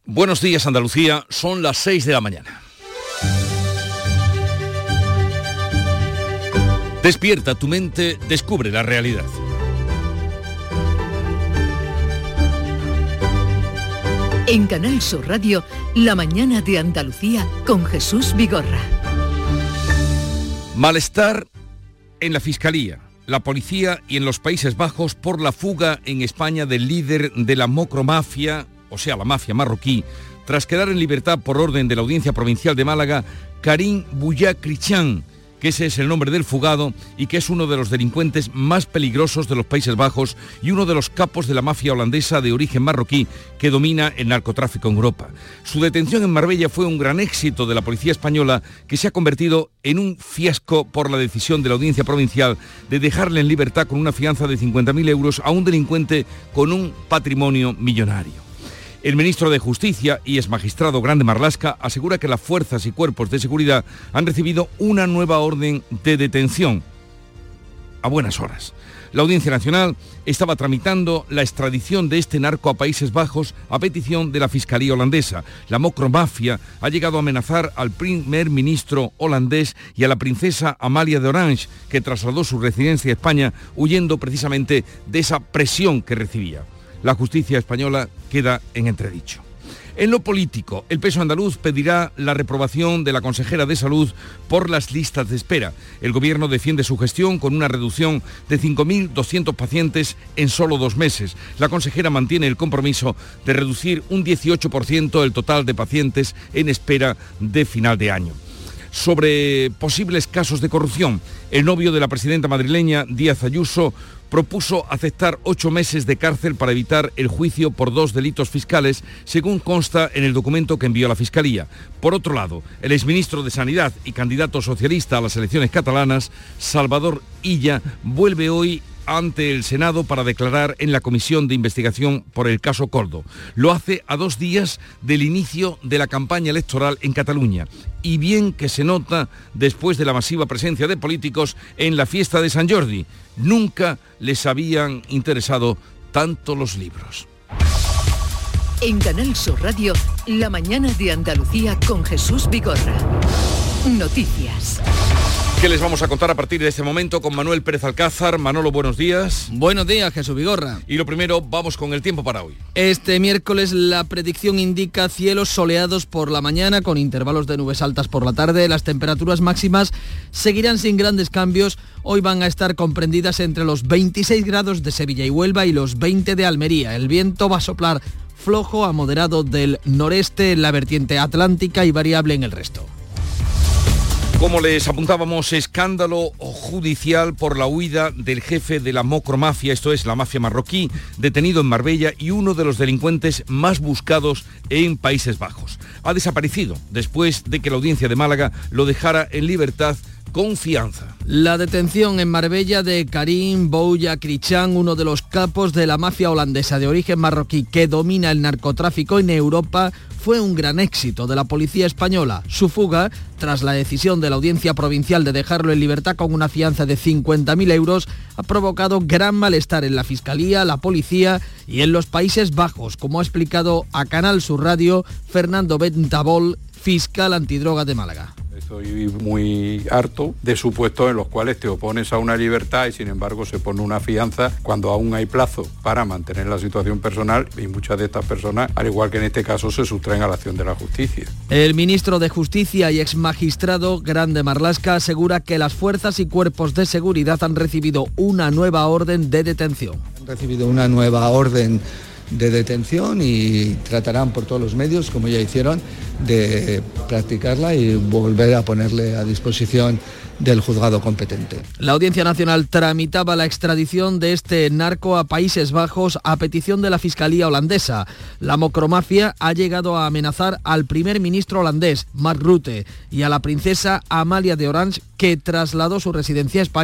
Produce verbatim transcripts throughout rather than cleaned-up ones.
Buenos días, Andalucía, son las seis de la mañana. Despierta tu mente, descubre la realidad. En Canal Sur Radio, La mañana de Andalucía con Jesús Vigorra. Malestar en la Fiscalía, la policía y en los Países Bajos por la fuga en España del líder de la macromafia, o sea, la mafia marroquí, tras quedar en libertad por orden de la Audiencia Provincial de Málaga, Karim Bouyakrichán, que ese es el nombre del fugado y que es uno de los delincuentes más peligrosos de los Países Bajos y uno de los capos de la mafia holandesa de origen marroquí que domina el narcotráfico en Europa. Su detención en Marbella fue un gran éxito de la policía española, que se ha convertido en un fiasco por la decisión de la Audiencia Provincial de dejarle en libertad con una fianza de cincuenta mil euros a un delincuente con un patrimonio millonario. El ministro de Justicia y exmagistrado Grande Marlaska asegura que las fuerzas y cuerpos de seguridad han recibido una nueva orden de detención a buenas horas. La Audiencia Nacional estaba tramitando la extradición de este narco a Países Bajos a petición de la Fiscalía holandesa. La macromafia ha llegado a amenazar al primer ministro holandés y a la princesa Amalia de Orange, que trasladó su residencia a España huyendo precisamente de esa presión que recibía. La justicia española queda en entredicho. En lo político, el P S O E andaluz pedirá la reprobación de la consejera de Salud por las listas de espera. El gobierno defiende su gestión con una reducción de cinco mil doscientos pacientes en solo dos meses. La consejera mantiene el compromiso de reducir un dieciocho por ciento el total de pacientes en espera de final de año. Sobre posibles casos de corrupción, el novio de la presidenta madrileña, Díaz Ayuso, propuso aceptar ocho meses de cárcel para evitar el juicio por dos delitos fiscales, según consta en el documento que envió la Fiscalía. Por otro lado, el exministro de Sanidad y candidato socialista a las elecciones catalanas, Salvador Illa, vuelve hoy ante el Senado para declarar en la comisión de investigación por el caso Coldo. Lo hace a dos días del inicio de la campaña electoral en Cataluña. Y bien que se nota después de la masiva presencia de políticos en la fiesta de Sant Jordi. Nunca les habían interesado tanto los libros. En Canal Sur Radio, La mañana de Andalucía con Jesús Vigorra. Noticias. ¿Qué les vamos a contar a partir de este momento con Manuel Pérez Alcázar? Manolo, buenos días. Buenos días, Jesús Vigorra. Y lo primero, vamos con el tiempo para hoy. Este miércoles la predicción indica cielos soleados por la mañana con intervalos de nubes altas por la tarde. Las temperaturas máximas seguirán sin grandes cambios. Hoy van a estar comprendidas entre los veintiséis grados de Sevilla y Huelva y los veinte de Almería. El viento va a soplar flojo a moderado del noreste en la vertiente atlántica y variable en el resto. Como les apuntábamos, escándalo judicial por la huida del jefe de la macromafia, esto es la mafia marroquí, detenido en Marbella y uno de los delincuentes más buscados en Países Bajos. Ha desaparecido después de que la Audiencia de Málaga lo dejara en libertad con fianza. La detención en Marbella de Karim Bouyakrichán, uno de los capos de la mafia holandesa de origen marroquí que domina el narcotráfico en Europa, fue un gran éxito de la policía española. Su fuga, tras la decisión de la Audiencia Provincial de dejarlo en libertad con una fianza de cincuenta mil euros, ha provocado gran malestar en la Fiscalía, la policía y en los Países Bajos, como ha explicado a Canal Sur Radio Fernando Bentabol, fiscal antidroga de Málaga. Estoy muy harto de supuestos en los cuales te opones a una libertad y sin embargo se pone una fianza cuando aún hay plazo para mantener la situación personal y muchas de estas personas, al igual que en este caso, se sustraen a la acción de la justicia. El ministro de Justicia y exmagistrado Grande Marlaska asegura que las fuerzas y cuerpos de seguridad han recibido una nueva orden de detención. Han recibido una nueva orden de detención y tratarán por todos los medios, como ya hicieron, de practicarla y volver a ponerle a disposición del juzgado competente. La Audiencia Nacional tramitaba la extradición de este narco a Países Bajos a petición de la Fiscalía holandesa. La macromafia ha llegado a amenazar al primer ministro holandés, Mark Rutte, y a la princesa Amalia de Orange, que trasladó su residencia a España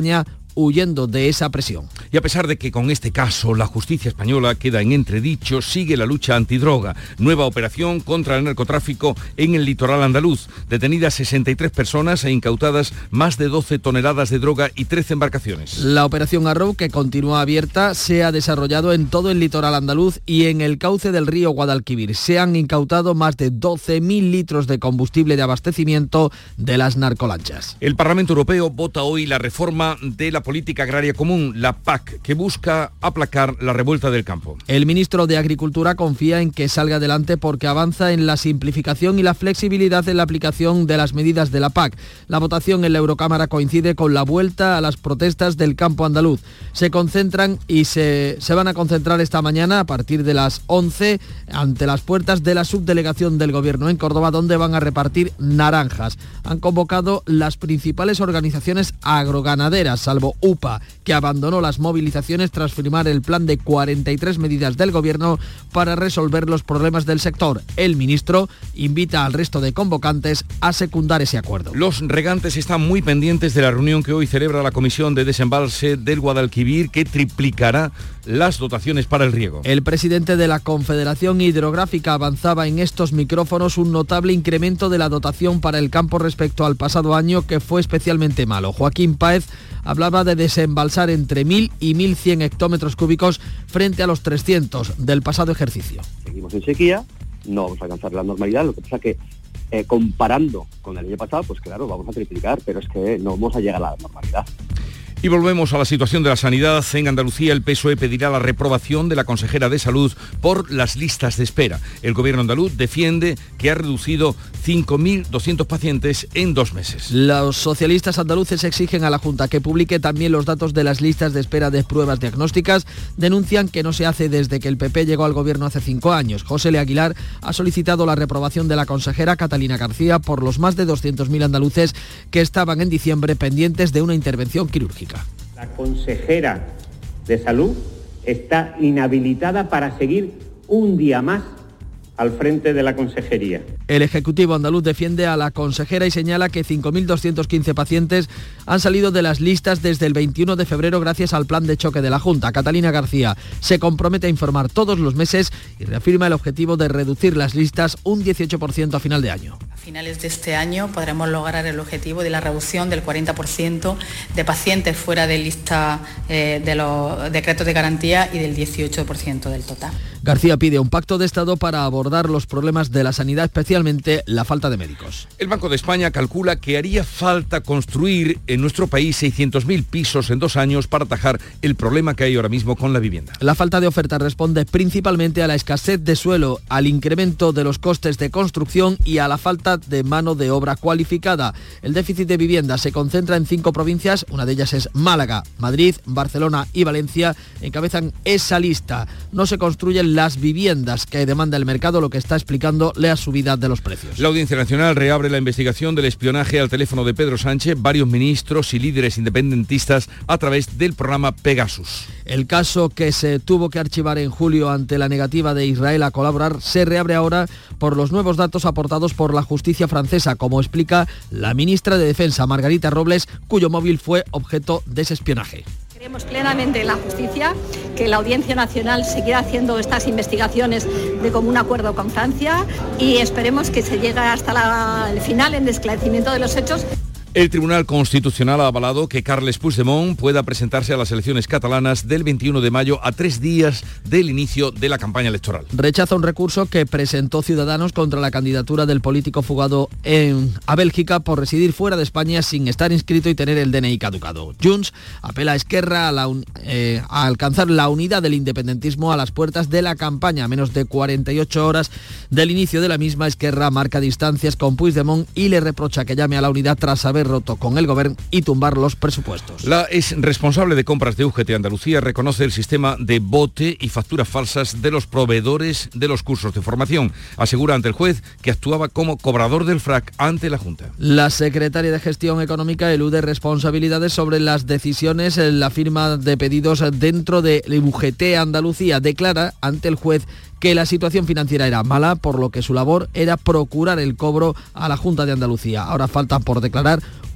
huyendo de esa presión. Y a pesar de que con este caso la justicia española queda en entredicho, sigue la lucha antidroga. Nueva operación contra el narcotráfico en el litoral andaluz. Detenidas sesenta y tres personas e incautadas más de doce toneladas de droga y trece embarcaciones. La operación Arrow, que continúa abierta, se ha desarrollado en todo el litoral andaluz y en el cauce del río Guadalquivir. Se han incautado más de doce mil litros de combustible de abastecimiento de las narcolanchas. El Parlamento Europeo vota hoy la reforma de la política agraria común, la P A C, que busca aplacar la revuelta del campo. El ministro de Agricultura confía en que salga adelante porque avanza en la simplificación y la flexibilidad en la aplicación de las medidas de la P A C. La votación en la Eurocámara coincide con la vuelta a las protestas del campo andaluz. Se concentran y se, se van a concentrar esta mañana a partir de las once ante las puertas de la subdelegación del Gobierno en Córdoba, donde van a repartir naranjas. Han convocado las principales organizaciones agroganaderas, salvo U P A, que abandonó las movilizaciones tras firmar el plan de cuarenta y tres medidas del Gobierno para resolver los problemas del sector. El ministro invita al resto de convocantes a secundar ese acuerdo. Los regantes están muy pendientes de la reunión que hoy celebra la Comisión de Desembalse del Guadalquivir, que triplicará las dotaciones para el riego. El presidente de la Confederación Hidrográfica avanzaba en estos micrófonos un notable incremento de la dotación para el campo respecto al pasado año, que fue especialmente malo. Joaquín Páez hablaba de desembalsar entre mil y mil cien hectómetros cúbicos frente a los trescientos del pasado ejercicio. Seguimos en sequía, no vamos a alcanzar la normalidad, lo que pasa que eh, comparando con el año pasado, pues claro, vamos a triplicar, pero es que no vamos a llegar a la normalidad. Y volvemos a la situación de la sanidad. En Andalucía el P S O E pedirá la reprobación de la consejera de Salud por las listas de espera. El gobierno andaluz defiende que ha reducido cinco mil doscientos pacientes en dos meses. Los socialistas andaluces exigen a la Junta que publique también los datos de las listas de espera de pruebas diagnósticas. Denuncian que no se hace desde que el P P llegó al gobierno hace cinco años. José L. Aguilar ha solicitado la reprobación de la consejera Catalina García por los más de doscientos mil andaluces que estaban en diciembre pendientes de una intervención quirúrgica. La consejera de Salud está inhabilitada para seguir un día más al frente de la consejería. El Ejecutivo andaluz defiende a la consejera y señala que cinco mil doscientos quince pacientes han salido de las listas desde el veintiuno de febrero gracias al plan de choque de la Junta. Catalina García se compromete a informar todos los meses y reafirma el objetivo de reducir las listas un dieciocho por ciento a final de año. A finales de este año podremos lograr el objetivo de la reducción del cuarenta por ciento de pacientes fuera de lista eh, de los decretos de garantía y del dieciocho por ciento del total. García pide un pacto de Estado para abordar los problemas de la sanidad, especialmente la falta de médicos. El Banco de España calcula que haría falta construir en nuestro país seiscientos mil pisos en dos años para atajar el problema que hay ahora mismo con la vivienda. La falta de oferta responde principalmente a la escasez de suelo, al incremento de los costes de construcción y a la falta de mano de obra cualificada. El déficit de vivienda se concentra en cinco provincias, una de ellas es Málaga. Madrid, Barcelona y Valencia encabezan esa lista. No se construyen las viviendas que demanda el mercado, lo que está explicando la subida de los precios. La Audiencia Nacional reabre la investigación del espionaje al teléfono de Pedro Sánchez, varios ministros y líderes independentistas a través del programa Pegasus. El caso, que se tuvo que archivar en julio ante la negativa de Israel a colaborar, se reabre ahora por los nuevos datos aportados por la justicia francesa, como explica la ministra de Defensa, Margarita Robles, cuyo móvil fue objeto de ese espionaje. Creemos plenamente en la justicia, que la Audiencia Nacional seguirá haciendo estas investigaciones de común acuerdo con Francia y esperemos que se llegue hasta la, el final en esclarecimiento de los hechos. El Tribunal Constitucional ha avalado que Carles Puigdemont pueda presentarse a las elecciones catalanas del veintiuno de mayo, a tres días del inicio de la campaña electoral. Rechaza un recurso que presentó Ciudadanos contra la candidatura del político fugado en, a Bélgica por residir fuera de España sin estar inscrito y tener el D N I caducado. Junts apela a Esquerra a, la un, eh, a alcanzar la unidad del independentismo a las puertas de la campaña. A menos de cuarenta y ocho horas del inicio de la misma, Esquerra marca distancias con Puigdemont y le reprocha que llame a la unidad tras haber roto con el gobierno y tumbar los presupuestos. La ex responsable de compras de U G T Andalucía reconoce el sistema de bote y facturas falsas de los proveedores de los cursos de formación. Asegura ante el juez que actuaba como cobrador del F R A C ante la Junta. La secretaria de Gestión Económica elude responsabilidades sobre las decisiones en la firma de pedidos dentro de U G T Andalucía. Declara ante el juez que la situación financiera era mala, por lo que su labor era procurar el cobro a la Junta de Andalucía. Ahora falta por declarar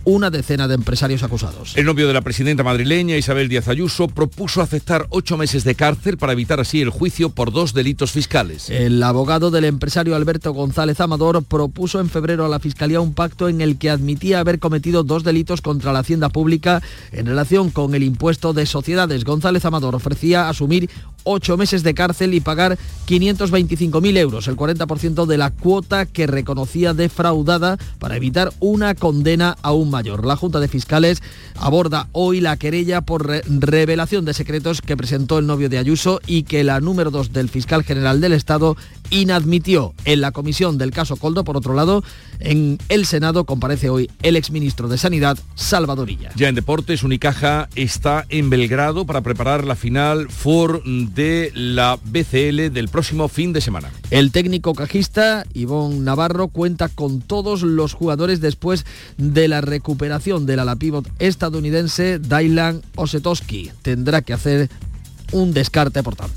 una decena de empresarios acusados. El novio de la presidenta madrileña, Isabel Díaz Ayuso, propuso aceptar ocho meses de cárcel para evitar así el juicio por dos delitos fiscales. El abogado del empresario Alberto González Amador propuso en febrero a la Fiscalía un pacto en el que admitía haber cometido dos delitos contra la hacienda pública en relación con el impuesto de sociedades. González Amador ofrecía asumir ocho meses de cárcel y pagar quinientos veinticinco mil euros, el cuarenta por ciento de la cuota que reconocía defraudada, para evitar una condena aún mayor. La Junta de Fiscales aborda hoy la querella por re- revelación de secretos que presentó el novio de Ayuso y que la número dos del fiscal general del Estado inadmitió en la comisión del caso Coldo. Por otro lado, en el Senado comparece hoy el exministro de Sanidad, Salvador Illa. Ya en deportes, Unicaja está en Belgrado para preparar la final for de la B C L del próximo fin de semana. El técnico cajista, Ivón Navarro, cuenta con todos los jugadores después de la recuperación del ala pívot estadounidense Dylan Osetowski. Tendrá que hacer un descarte, por tanto.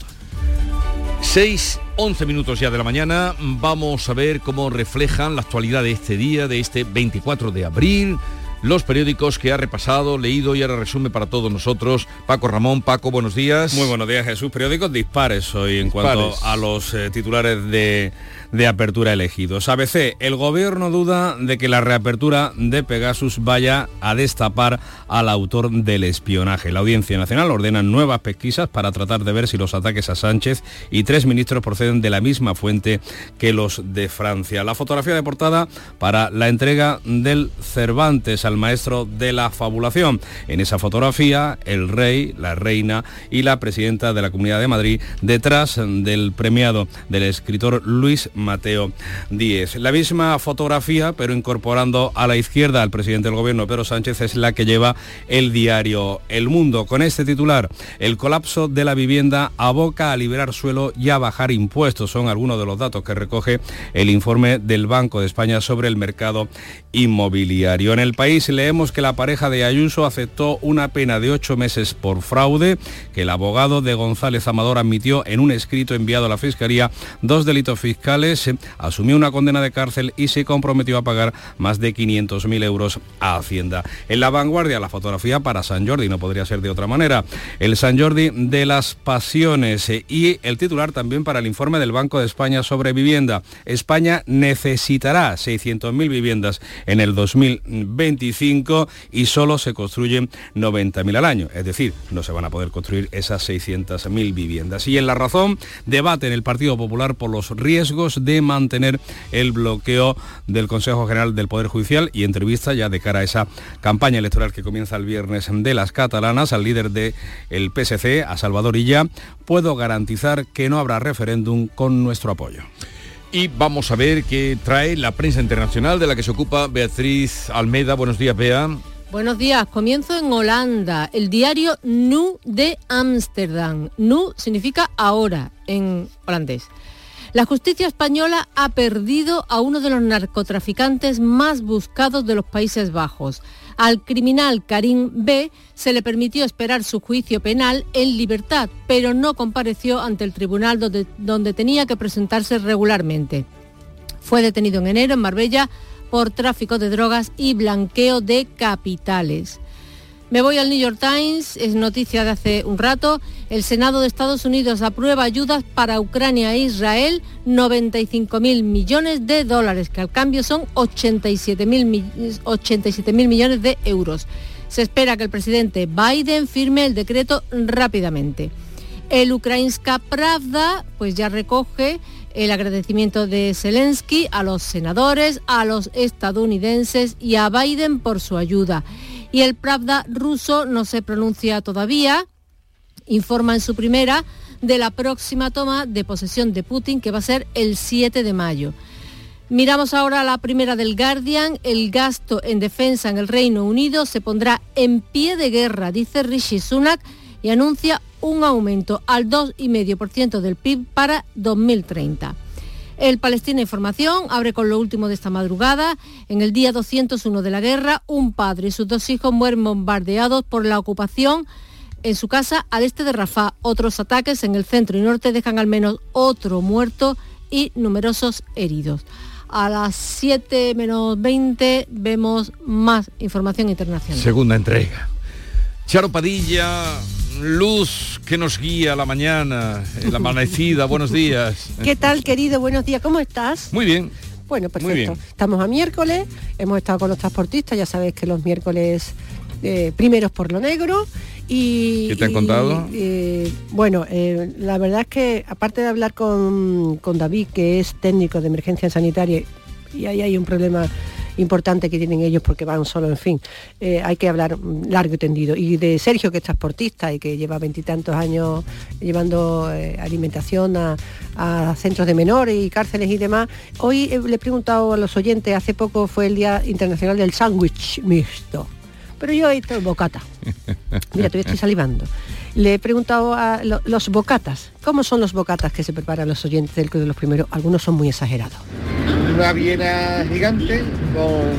seis, once minutos ya de la mañana. Vamos a ver cómo reflejan la actualidad de este día, de este veinticuatro de abril. Los periódicos que ha repasado, leído y ahora resume para todos nosotros Paco Ramón. Paco, buenos días. Muy buenos días, Jesús. Periódicos dispares hoy en dispares. cuanto a los eh, titulares de, de apertura elegidos. A B C, el gobierno duda de que la reapertura de Pegasus vaya a destapar al autor del espionaje. La Audiencia Nacional ordena nuevas pesquisas para tratar de ver si los ataques a Sánchez y tres ministros proceden de la misma fuente que los de Francia. La fotografía de portada para la entrega del Cervantes al maestro de la fabulación. En esa fotografía, el rey, la reina y la presidenta de la Comunidad de Madrid detrás del premiado del escritor Luis Mateo Díez. La misma fotografía, pero incorporando a la izquierda al presidente del gobierno, Pedro Sánchez, es la que lleva el diario El Mundo. Con este titular, el colapso de la vivienda aboca a liberar suelo y a bajar impuestos. Son algunos de los datos que recoge el informe del Banco de España sobre el mercado inmobiliario. En El País leemos que la pareja de Ayuso aceptó una pena de ocho meses por fraude, que el abogado de González Amador admitió en un escrito enviado a la Fiscalía dos delitos fiscales, asumió una condena de cárcel y se comprometió a pagar más de quinientos mil euros a Hacienda. En La Vanguardia, la fotografía para San Jordi, no podría ser de otra manera, el San Jordi de las pasiones, y el titular también para el informe del Banco de España sobre vivienda. España necesitará seiscientas mil viviendas en el dos mil veinticinco y solo se construyen noventa mil al año, es decir, no se van a poder construir esas seiscientas mil viviendas. Y en La Razón, debate en el Partido Popular por los riesgos de mantener el bloqueo del Consejo General del Poder Judicial, y entrevista ya de cara a esa campaña electoral que comienza el viernes de las catalanas al líder del P S C, a Salvador Illa. Puedo garantizar que no habrá referéndum con nuestro apoyo. Y vamos a ver qué trae la prensa internacional, de la que se ocupa Beatriz Almeda. Buenos días, Bea. Buenos días. Comienzo en Holanda. El diario Nu de Ámsterdam. Nu significa ahora en holandés. La justicia española ha perdido a uno de los narcotraficantes más buscados de los Países Bajos. Al criminal Karim B. se le permitió esperar su juicio penal en libertad, pero no compareció ante el tribunal donde, donde tenía que presentarse regularmente. Fue detenido en enero en Marbella por tráfico de drogas y blanqueo de capitales. Me voy al New York Times, es noticia de hace un rato. El Senado de Estados Unidos aprueba ayudas para Ucrania e Israel, noventa y cinco mil millones de dólares, que al cambio son ochenta y siete mil millones de euros. Se espera que el presidente Biden firme el decreto rápidamente. El Ukrainska Pravda pues ya recoge el agradecimiento de Zelensky a los senadores, a los estadounidenses y a Biden por su ayuda. Y el Pravda ruso no se pronuncia todavía, informa en su primera de la próxima toma de posesión de Putin, que va a ser el siete de mayo. Miramos ahora la primera del Guardian. El gasto en defensa en el Reino Unido se pondrá en pie de guerra, dice Rishi Sunak, y anuncia un aumento al dos coma cinco por ciento del P I B para dos mil treinta. El Palestina Información abre con lo último de esta madrugada. En el día doscientos uno de la guerra, un padre y sus dos hijos mueren bombardeados por la ocupación en su casa al este de Rafah. Otros ataques en el centro y norte dejan al menos otro muerto y numerosos heridos. A las siete menos veinte vemos más información internacional. Segunda entrega. Charo Padilla, luz que nos guía la mañana, la amanecida, buenos días. ¿Qué tal, querido? Buenos días, ¿cómo estás? Muy bien. Bueno, perfecto. Estamos a miércoles, hemos estado con los transportistas, ya sabéis que los miércoles eh, primeros por lo negro. Y, ¿Qué te han y, contado? Eh, bueno, eh, la verdad es que aparte de hablar con, con David, que es técnico de emergencia sanitaria, y ahí hay un problema importante que tienen ellos porque van solo, en fin, eh, hay que hablar largo y tendido. Y de Sergio, que es transportista y que lleva veintitantos años llevando eh, alimentación a, a centros de menores y cárceles y demás. Hoy eh, le he preguntado a los oyentes, hace poco fue el Día Internacional del Sándwich Mixto, pero yo he hecho bocata. Mira, todavía estoy salivando. Le he preguntado a lo, los bocatas, ¿cómo son los bocatas que se preparan los oyentes del Club de los Primeros? Algunos son muy exagerados. Una viena gigante con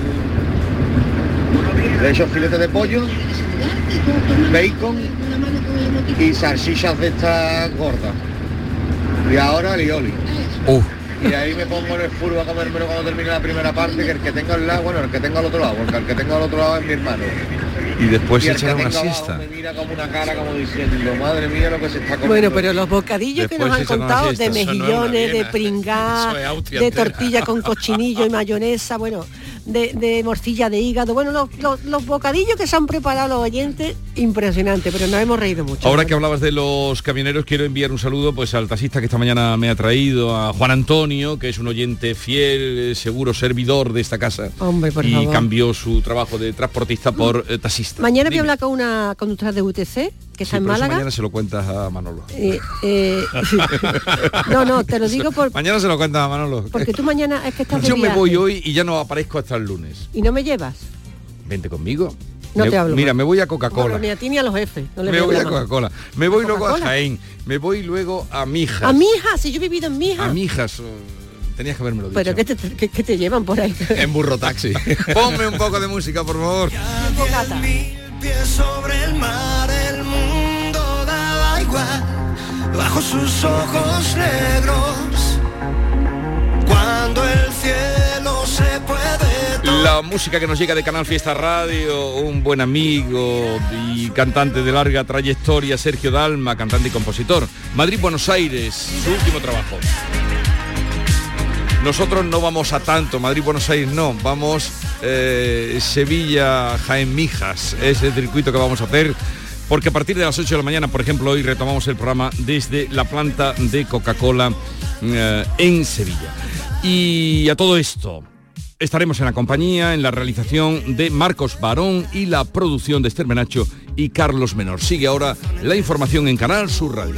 de esos filetes de pollo, bacon y salchichas de estas gordas. Y ahora alioli. Uh. Y ahí me pongo en el furbo a comérmelo cuando termine la primera parte, que el que tenga al lado, bueno, el que tenga al otro lado, porque el que tenga al otro lado es mi hermano. Y después y se echará una siesta. Me mira como una cara como diciendo, madre mía lo que se está comiendo. Bueno, pero los bocadillos después que nos han contado de mejillones, no de pringá, de tortilla con cochinillo y mayonesa, bueno, de, de morcilla de hígado, bueno, los, los, los bocadillos que se han preparado los oyentes, impresionante, pero nos hemos reído mucho. Ahora que hablabas de los camioneros, quiero enviar un saludo pues al taxista que esta mañana me ha traído, a Juan Antonio, que es un oyente fiel, seguro servidor de esta casa. Hombre, por y favor. cambió su trabajo de transportista por eh, taxista. Mañana Dime. voy a hablar con una conductora de U T C que sí, está en pero eso Málaga. mañana se lo cuentas a Manolo. Eh, eh, no, no, te lo digo por... Mañana se lo cuentas a Manolo. Porque tú mañana es que estás de Yo me viaje. voy hoy y ya no aparezco hasta el lunes. ¿Y no me llevas? Vente conmigo. No me, te hablo. Mira, más. me voy a Coca-Cola. Bueno, ni a ti ni a los jefes. No le me voy a más. Coca-Cola. Me voy ¿A luego a Coca-Cola? Jaén. Me voy luego a Mijas. ¿A Mijas? Si yo he vivido en Mijas. A Mijas. Tenías que haberme lo dicho. ¿Pero qué te, qué, qué te llevan por ahí? En burro taxi. Ponme un poco de música, por favor. Pies sobre el mar, el mundo daba igual, bajo sus ojos negros, cuando el cielo se puede... La música que nos llega de Canal Fiesta Radio, un buen amigo y cantante de larga trayectoria, Sergio Dalma, cantante y compositor. Madrid-Buenos Aires, su último trabajo. Nosotros no vamos a tanto, Madrid-Buenos Aires no, vamos eh, Sevilla-Jaén-Mijas, es el circuito que vamos a hacer, porque a partir de las ocho de la mañana, por ejemplo, hoy retomamos el programa desde la planta de Coca-Cola eh, en Sevilla. Y a todo esto estaremos en la compañía, en la realización de Marcos Barón y la producción de Esther Menacho y Carlos Menor. Sigue ahora la información en Canal Sur Radio.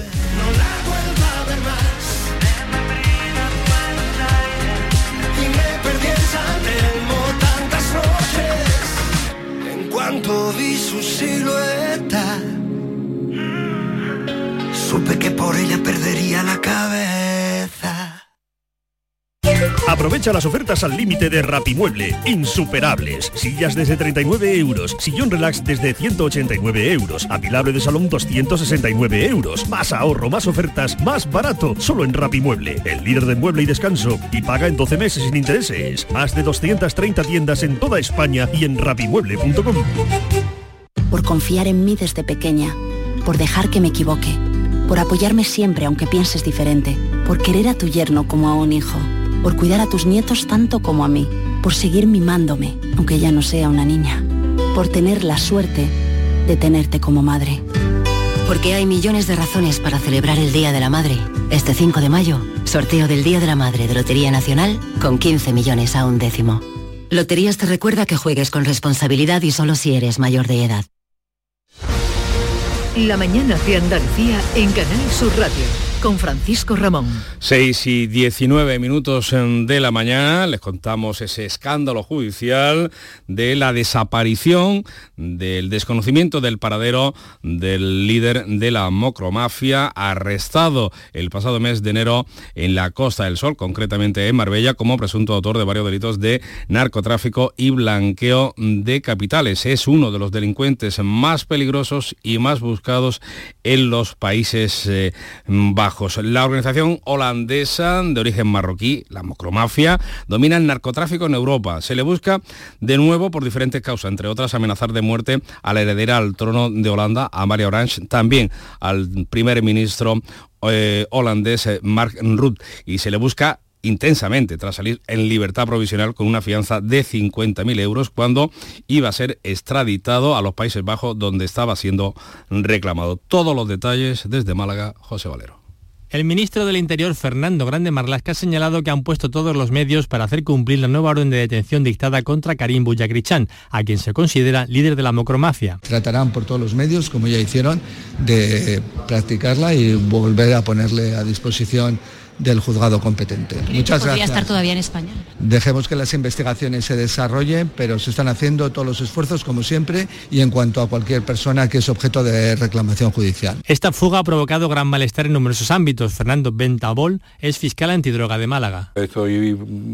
Cuando vi su silueta, supe que por ella perdería la cabeza. Aprovecha las ofertas al límite de Rapimueble, insuperables. Sillas desde treinta y nueve euros, sillón relax desde ciento ochenta y nueve euros, apilable de salón doscientos sesenta y nueve euros. Más ahorro, más ofertas, más barato, solo en Rapimueble, el líder de mueble y descanso, y paga en doce meses sin intereses. Más de doscientas treinta tiendas en toda España y en rapimueble punto com. Por confiar en mí desde pequeña, por dejar que me equivoque, por apoyarme siempre aunque pienses diferente, por querer a tu yerno como a un hijo, por cuidar a tus nietos tanto como a mí, por seguir mimándome, aunque ya no sea una niña, por tener la suerte de tenerte como madre. Porque hay millones de razones para celebrar el Día de la Madre. Este cinco de mayo, sorteo del Día de la Madre de Lotería Nacional con quince millones a un décimo. Loterías te recuerda que juegues con responsabilidad y solo si eres mayor de edad. La mañana de Andalucía en Canal Sur Radio, con Francisco Ramón. seis y diecinueve minutos de la mañana les contamos ese escándalo judicial de la desaparición, del desconocimiento del paradero del líder de la macromafia, arrestado el pasado mes de enero en la Costa del Sol, concretamente en Marbella, como presunto autor de varios delitos de narcotráfico y blanqueo de capitales. Es uno de los delincuentes más peligrosos y más buscados en los Países eh, Bajos. Bajos. La organización holandesa de origen marroquí, la Mocromafia, domina el narcotráfico en Europa. Se le busca de nuevo por diferentes causas, entre otras amenazar de muerte a la heredera al trono de Holanda, Amalia Orange, también al primer ministro eh, holandés eh, Mark Rutte, y se le busca intensamente tras salir en libertad provisional con una fianza de cincuenta mil euros cuando iba a ser extraditado a los Países Bajos, donde estaba siendo reclamado. Todos los detalles desde Málaga, José Valero. El ministro del Interior, Fernando Grande Marlaska, ha señalado que han puesto todos los medios para hacer cumplir la nueva orden de detención dictada contra Karim Bouyakrichán, a quien se considera líder de la Mocromafia. Tratarán por todos los medios, como ya hicieron, de practicarla y volver a ponerle a disposición del juzgado competente. Muchas ¿Podría gracias. estar todavía en España? Dejemos que las investigaciones se desarrollen, pero se están haciendo todos los esfuerzos, como siempre, y en cuanto a cualquier persona que es objeto de reclamación judicial. Esta fuga ha provocado gran malestar en numerosos ámbitos. Fernando Bentabol es fiscal antidroga de Málaga. Estoy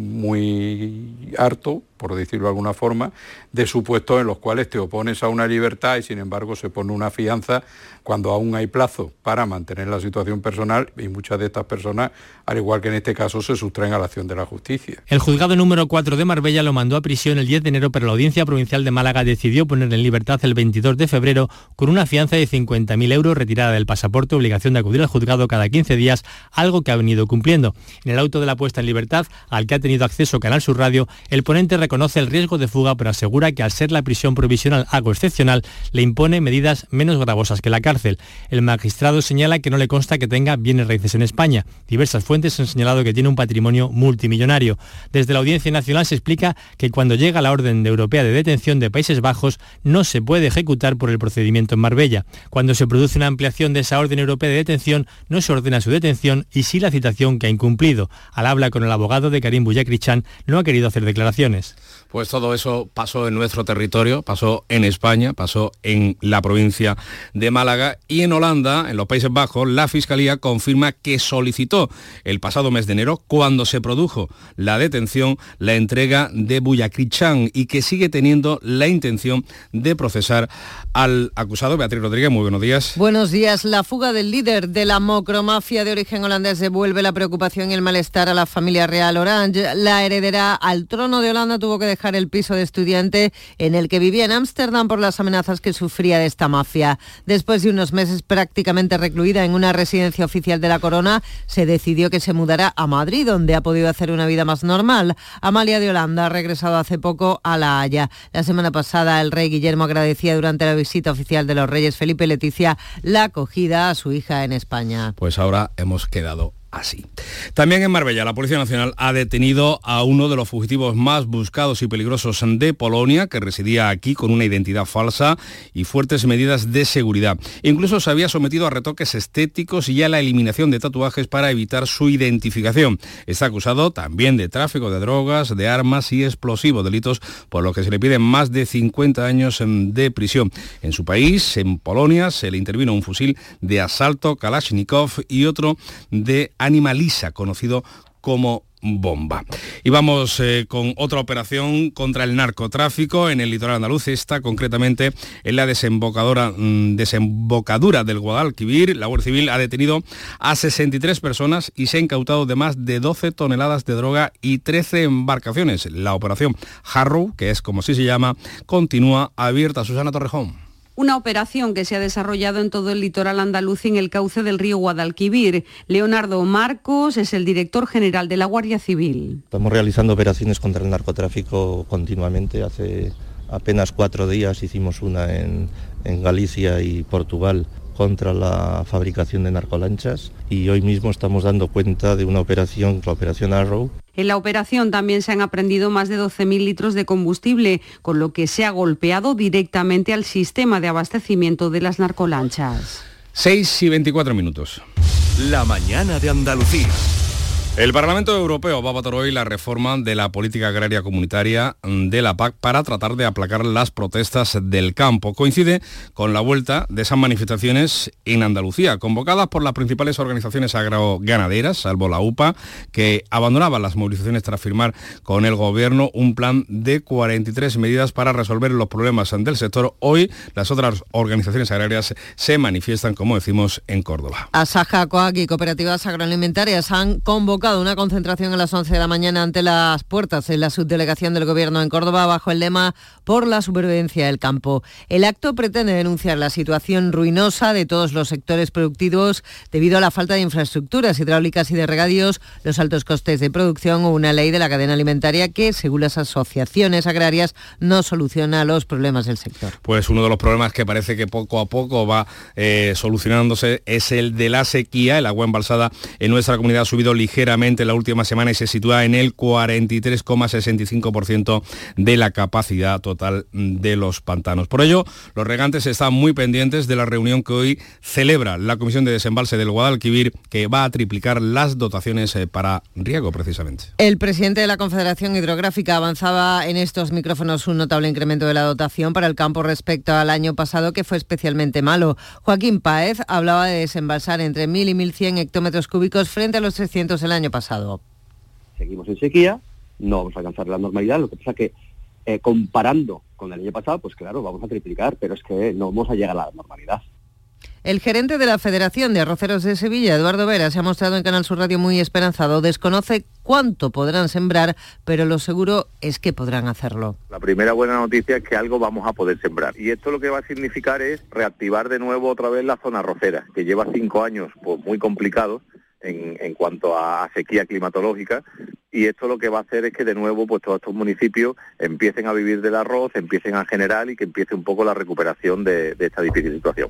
muy harto, por decirlo de alguna forma, de supuestos en los cuales te opones a una libertad y sin embargo se pone una fianza cuando aún hay plazo para mantener la situación personal, y muchas de estas personas, al igual que en este caso, se sustraen a la acción de la justicia. El juzgado número cuatro de Marbella lo mandó a prisión el diez de enero, pero la Audiencia Provincial de Málaga decidió poner en libertad el veintidós de febrero con una fianza de cincuenta mil euros, retirada del pasaporte, obligación de acudir al juzgado cada quince días, algo que ha venido cumpliendo. En el auto de la puesta en libertad, al que ha tenido acceso Canal Sur Radio, el ponente reconoce el riesgo de fuga, pero asegura que al ser la prisión provisional algo excepcional, le impone medidas menos gravosas que la cárcel. El magistrado señala que no le consta que tenga bienes raíces en España. Diversas fuentes han señalado que tiene un patrimonio multimillonario. Desde la Audiencia Nacional se explica que cuando llega la orden europea de detención de Países Bajos no se puede ejecutar por el procedimiento en Marbella. Cuando se produce una ampliación de esa orden europea de detención, no se ordena su detención y sí la citación que ha incumplido. Al habla con el abogado de Karim Bouyakrichán, no ha querido hacer declaraciones. Pues todo eso pasó en nuestro territorio, pasó en España, pasó en la provincia de Málaga, y en Holanda, en los Países Bajos, la Fiscalía confirma que solicitó el pasado mes de enero, cuando se produjo la detención, la entrega de Bouyakrichán, y que sigue teniendo la intención de procesar al acusado. Beatriz Rodríguez, muy buenos días. Buenos días. La fuga del líder de la Mocromafia de origen holandés devuelve la preocupación y el malestar a la familia real Orange. La heredera al trono de Holanda tuvo que dejar el piso de estudiante en el que vivía en Ámsterdam por las amenazas que sufría de esta mafia. Después de unos meses prácticamente recluida en una residencia oficial de la Corona, se decidió que se mudará a Madrid, donde ha podido hacer una vida más normal. Amalia de Holanda ha regresado hace poco a La Haya. La semana pasada el rey Guillermo agradecía durante la visita oficial de los reyes Felipe y Leticia la acogida a su hija en España. Pues ahora hemos quedado así. También en Marbella, la Policía Nacional ha detenido a uno de los fugitivos más buscados y peligrosos de Polonia, que residía aquí con una identidad falsa y fuertes medidas de seguridad. Incluso se había sometido a retoques estéticos y a la eliminación de tatuajes para evitar su identificación. Está acusado también de tráfico de drogas, de armas y explosivos, delitos por los que se le piden más de cincuenta años de prisión. En su país, en Polonia, se le intervino un fusil de asalto Kalashnikov y otro de Animalisa, conocido como bomba. Y vamos eh, con otra operación contra el narcotráfico en el litoral andaluz, esta concretamente en la desembocadura, mmm, desembocadura del Guadalquivir. La Guardia Civil ha detenido a sesenta y tres personas y se ha incautado de más de doce toneladas de droga y trece embarcaciones. La operación Harrow, que es como así se llama, continúa abierta. Susana Torrejón. Una operación que se ha desarrollado en todo el litoral andaluz y en el cauce del río Guadalquivir. Leonardo Marcos es el director general de la Guardia Civil. Estamos realizando operaciones contra el narcotráfico continuamente. Hace apenas cuatro días hicimos una en, en Galicia y Portugal contra la fabricación de narcolanchas, y hoy mismo estamos dando cuenta de una operación, la operación Arrow. En la operación también se han aprendido más de doce mil litros de combustible, con lo que se ha golpeado directamente al sistema de abastecimiento de las narcolanchas. seis y veinticuatro minutos. La mañana de Andalucía. El Parlamento Europeo va a votar hoy la reforma de la política agraria comunitaria de la P A C para tratar de aplacar las protestas del campo. Coincide con la vuelta de esas manifestaciones en Andalucía, convocadas por las principales organizaciones agroganaderas, salvo la U P A, que abandonaban las movilizaciones tras firmar con el Gobierno un plan de cuarenta y tres medidas para resolver los problemas del sector. Hoy las otras organizaciones agrarias se manifiestan, como decimos, en Córdoba. Asaja, Coag y cooperativas agroalimentarias han convocado una concentración a las once de la mañana ante las puertas en la subdelegación del Gobierno en Córdoba bajo el lema por la supervivencia del campo. El acto pretende denunciar la situación ruinosa de todos los sectores productivos debido a la falta de infraestructuras hidráulicas y de regadíos, los altos costes de producción o una ley de la cadena alimentaria que, según las asociaciones agrarias, no soluciona los problemas del sector. Pues uno de los problemas que parece que poco a poco va eh, solucionándose es el de la sequía. El agua embalsada en nuestra comunidad ha subido ligeramente en la última semana y se sitúa en el cuarenta y tres coma sesenta y cinco por ciento de la capacidad total de los pantanos. Por ello, los regantes están muy pendientes de la reunión que hoy celebra la Comisión de Desembalse del Guadalquivir, que va a triplicar las dotaciones para riego, precisamente. El presidente de la Confederación Hidrográfica avanzaba en estos micrófonos un notable incremento de la dotación para el campo respecto al año pasado, que fue especialmente malo. Joaquín Páez hablaba de desembalsar entre mil y mil cien hectómetros cúbicos frente a los trescientos el año pasado. Seguimos en sequía, no vamos a alcanzar la normalidad, lo que pasa que eh, comparando con el año pasado, pues claro, vamos a triplicar, pero es que no vamos a llegar a la normalidad. El gerente de la Federación de Arroceros de Sevilla, Eduardo Vera, se ha mostrado en Canal Sur Radio muy esperanzado. Desconoce cuánto podrán sembrar, pero lo seguro es que podrán hacerlo. La primera buena noticia es que algo vamos a poder sembrar. Y esto lo que va a significar es reactivar de nuevo otra vez la zona arrocera, que lleva cinco años pues, muy complicados en, en cuanto a sequía climatológica. Y esto lo que va a hacer es que de nuevo pues todos estos municipios empiecen a vivir del arroz, empiecen a generar y que empiece un poco la recuperación de, de esta difícil situación.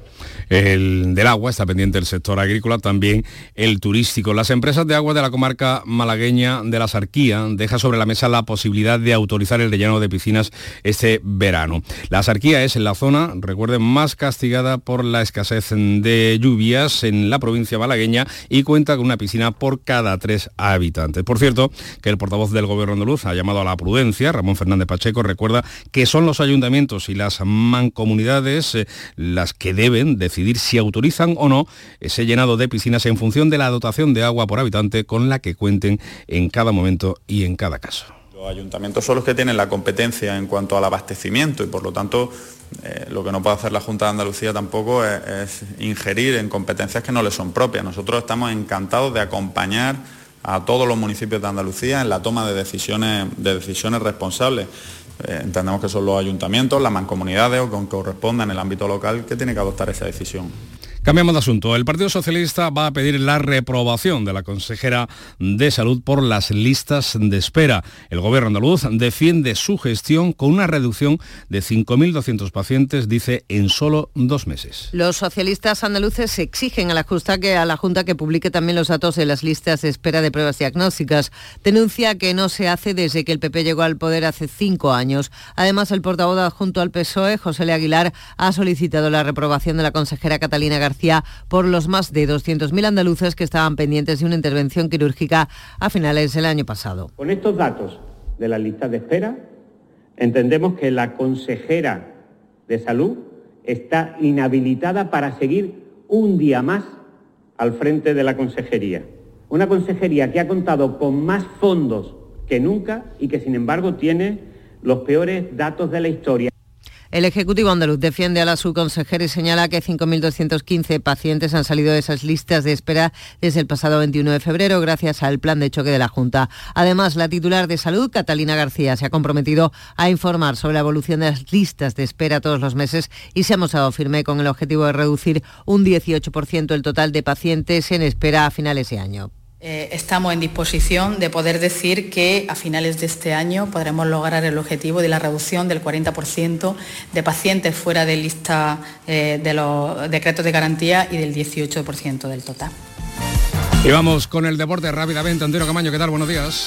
El del agua está pendiente el sector agrícola, también el turístico. Las empresas de agua de la comarca malagueña de la Sarquía dejan sobre la mesa la posibilidad de autorizar el relleno de piscinas este verano. La Sarquía es en la zona, recuerden, más castigada por la escasez de lluvias en la provincia malagueña y cuenta con una piscina por cada tres habitantes. Por cierto, que el portavoz del Gobierno andaluz ha llamado a la prudencia. Ramón Fernández Pacheco recuerda que son los ayuntamientos y las mancomunidades eh, las que deben decidir si autorizan o no ese llenado de piscinas en función de la dotación de agua por habitante con la que cuenten en cada momento y en cada caso. Los ayuntamientos son los que tienen la competencia en cuanto al abastecimiento y por lo tanto eh, lo que no puede hacer la Junta de Andalucía tampoco es, es ingerir en competencias que no les son propias. Nosotros estamos encantados de acompañar a todos los municipios de Andalucía en la toma de decisiones, de decisiones responsables. Eh, entendemos que son los ayuntamientos, las mancomunidades o con que corresponda en el ámbito local que tiene que adoptar esa decisión. Cambiamos de asunto. El Partido Socialista va a pedir la reprobación de la consejera de Salud por las listas de espera. El Gobierno andaluz defiende su gestión con una reducción de cinco mil doscientos pacientes, dice, en solo dos meses. Los socialistas andaluces exigen a la Junta que, a la Junta que publique también los datos de las listas de espera de pruebas diagnósticas. Denuncia que no se hace desde que el P P llegó al poder hace cinco años. Además, el portavoz adjunto al P S O E, José L. Aguilar, ha solicitado la reprobación de la consejera Catalina García por los más de doscientos mil andaluces que estaban pendientes de una intervención quirúrgica a finales del año pasado. Con estos datos de las listas de espera, entendemos que la consejera de Salud está inhabilitada para seguir un día más al frente de la consejería. Una consejería que ha contado con más fondos que nunca y que, sin embargo, tiene los peores datos de la historia. El Ejecutivo andaluz defiende a la subconsejera y señala que cinco mil doscientos quince pacientes han salido de esas listas de espera desde el pasado veintiuno de febrero gracias al plan de choque de la Junta. Además, la titular de Salud, Catalina García, se ha comprometido a informar sobre la evolución de las listas de espera todos los meses y se ha mostrado firme con el objetivo de reducir un dieciocho por ciento el total de pacientes en espera a finales de año. Eh, estamos en disposición de poder decir que a finales de este año podremos lograr el objetivo de la reducción del cuarenta por ciento de pacientes fuera de lista eh, de los decretos de garantía y del dieciocho por ciento del total. Y vamos con el deporte rápidamente. Antonio Camaño, ¿qué tal? Buenos días.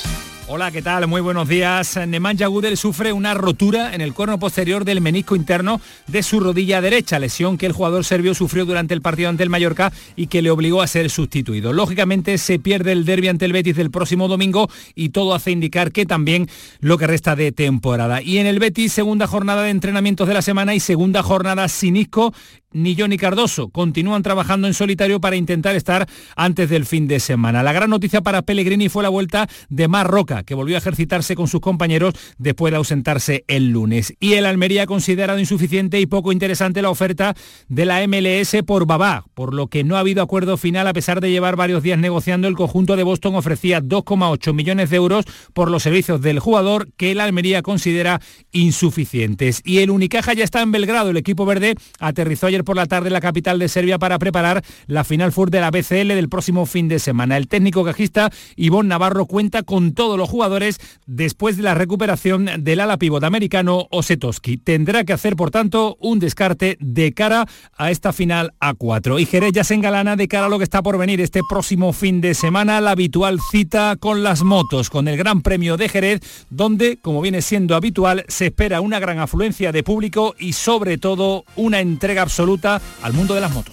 Hola, ¿qué tal? Muy buenos días. Nemanja Gudel sufre una rotura en el cono posterior del menisco interno de su rodilla derecha, lesión que el jugador serbio sufrió durante el partido ante el Mallorca y que le obligó a ser sustituido. Lógicamente se pierde el derbi ante el Betis del próximo domingo y todo hace indicar que también lo que resta de temporada. Y en el Betis, segunda jornada de entrenamientos de la semana y segunda jornada sin Isco ni Johnny Cardoso. Continúan trabajando en solitario para intentar estar antes del fin de semana. La gran noticia para Pellegrini fue la vuelta de Mar Roca, que volvió a ejercitarse con sus compañeros después de ausentarse el lunes. Y el Almería ha considerado insuficiente y poco interesante la oferta de la M L S por Babá, por lo que no ha habido acuerdo final a pesar de llevar varios días negociando. El conjunto de Boston ofrecía dos coma ocho millones de euros por los servicios del jugador, que el Almería considera insuficientes. Y el Unicaja ya está en Belgrado. El equipo verde aterrizó ayer por la tarde en la capital de Serbia para preparar la Final Four de la B C L del próximo fin de semana. El técnico cajista Ivón Navarro cuenta con todos los jugadores después de la recuperación del ala pívot americano Osetoski. Tendrá que hacer, por tanto, un descarte de cara a esta final A cuatro. Y Jerez ya se engalana de cara a lo que está por venir este próximo fin de semana, la habitual cita con las motos, con el Gran Premio de Jerez, donde, como viene siendo habitual, se espera una gran afluencia de público y, sobre todo, una entrega absoluta al mundo de las motos.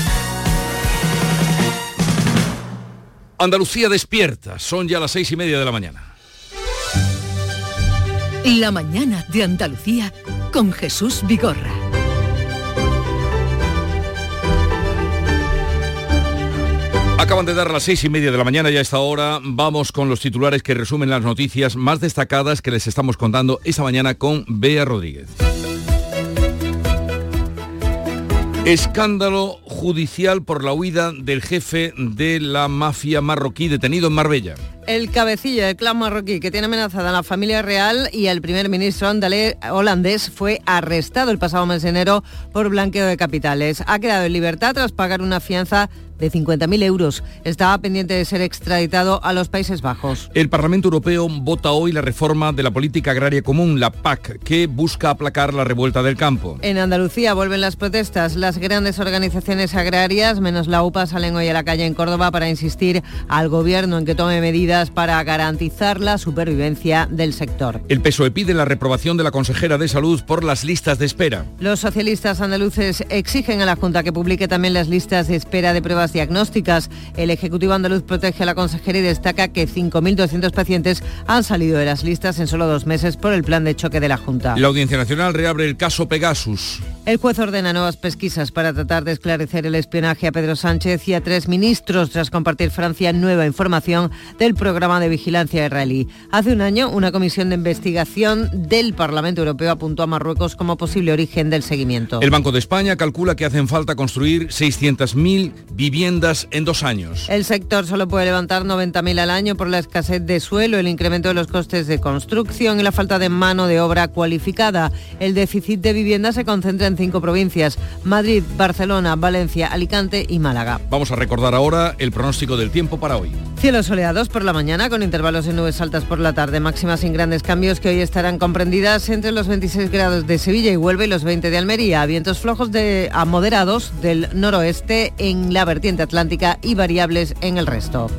Andalucía despierta, son ya las seis y media de la mañana. La mañana de Andalucía con Jesús Vigorra. Acaban de dar las seis y media de la mañana y a esta hora vamos con los titulares que resumen las noticias más destacadas que les estamos contando esta mañana con Bea Rodríguez. Escándalo judicial por la huida del jefe de la mafia marroquí detenido en Marbella. El cabecilla del clan marroquí que tiene amenazada a la familia real y al primer ministro andalés holandés fue arrestado el pasado mes de enero por blanqueo de capitales. Ha quedado en libertad tras pagar una fianza de cincuenta mil euros. Estaba pendiente de ser extraditado a los Países Bajos. El Parlamento Europeo vota hoy la reforma de la política agraria común, la P A C, que busca aplacar la revuelta del campo. En Andalucía vuelven las protestas. Las grandes organizaciones agrarias, menos la U P A, salen hoy a la calle en Córdoba para insistir al gobierno en que tome medidas para garantizar la supervivencia del sector. El P S O E pide la reprobación de la consejera de Salud por las listas de espera. Los socialistas andaluces exigen a la Junta que publique también las listas de espera de pruebas diagnósticas. El Ejecutivo andaluz protege a la consejera y destaca que cinco mil doscientos pacientes han salido de las listas en solo dos meses por el plan de choque de la Junta. La Audiencia Nacional reabre el caso Pegasus. El juez ordena nuevas pesquisas para tratar de esclarecer el espionaje a Pedro Sánchez y a tres ministros tras compartir Francia nueva información del programa de vigilancia israelí. Hace un año, una comisión de investigación del Parlamento Europeo apuntó a Marruecos como posible origen del seguimiento. El Banco de España calcula que hacen falta construir seiscientas mil viviendas en dos años. El sector solo puede levantar noventa mil al año por la escasez de suelo, el incremento de los costes de construcción y la falta de mano de obra cualificada. El déficit de vivienda se concentra en cinco provincias: Madrid, Barcelona, Valencia, Alicante y Málaga. Vamos a recordar ahora el pronóstico del tiempo para hoy. Cielos soleados por la mañana con intervalos de nubes altas por la tarde, máximas sin grandes cambios que hoy estarán comprendidas entre los veintiséis grados de Sevilla y Huelva y los veinte de Almería. Vientos flojos de a moderados del noroeste en la vertiente atlántica y variables en el resto.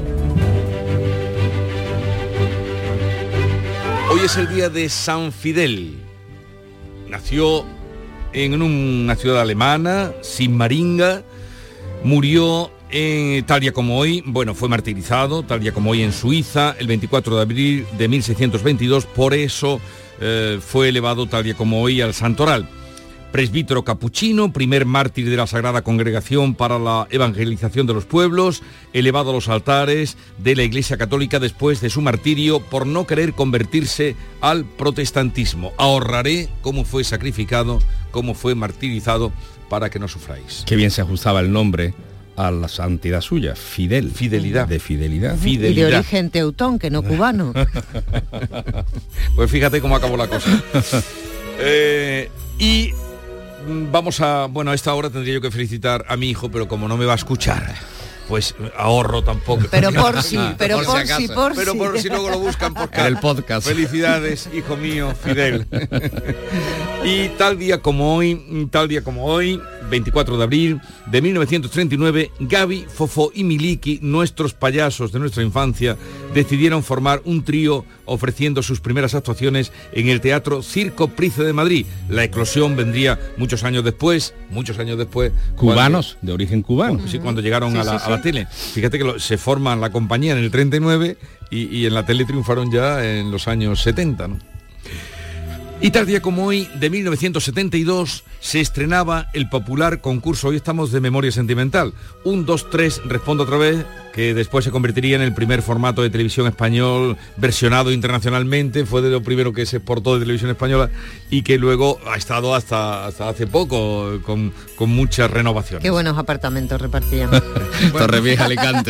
Hoy es el día de San Fidel. Nació en una ciudad alemana, Sigmaringa, murió en, tal día como hoy, bueno, fue martirizado, tal día como hoy en Suiza, el veinticuatro de abril de mil seiscientos veintidós, por eso eh, fue elevado tal día como hoy al santoral. Presbítero capuchino, primer mártir de la Sagrada Congregación para la evangelización de los pueblos, elevado a los altares de la Iglesia Católica después de su martirio por no querer convertirse al protestantismo. Ahorraré cómo fue sacrificado, cómo fue martirizado, para que no sufráis. Qué bien se ajustaba el nombre a la santidad suya, Fidel. Fidelidad. De fidelidad. Fidelidad. Y de origen teutón, que no cubano. Pues fíjate cómo acabó la cosa. eh, y vamos a... Bueno, a esta hora tendría yo que felicitar a mi hijo, pero como no me va a escuchar, pues ahorro tampoco. Pero por si, pero por, por si, por Pero si. por si luego lo buscan por en el podcast. Felicidades, hijo mío, Fidel. Y tal día como hoy, tal día como hoy, veinticuatro de abril de mil novecientos treinta y nueve, Gaby, Fofó y Miliki, nuestros payasos de nuestra infancia, decidieron formar un trío ofreciendo sus primeras actuaciones en el Teatro Circo Price de Madrid. La eclosión vendría muchos años después, muchos años después. Cubanos, cuando, de origen cubano. Sí, cuando llegaron sí, a, la, sí, sí. a la tele. Fíjate que lo, se forman la compañía en el treinta y nueve y, y en la tele triunfaron ya en los años setenta, ¿no? Y tal día como hoy, de mil novecientos setenta y dos, se estrenaba el popular concurso, hoy estamos de memoria sentimental, un, dos, tres, respondo otra vez, que después se convertiría en el primer formato de televisión español versionado internacionalmente, fue de lo primero que se exportó de televisión española y que luego ha estado hasta, hasta hace poco con, con muchas renovaciones. Qué buenos apartamentos repartían. Torrevieja, Alicante.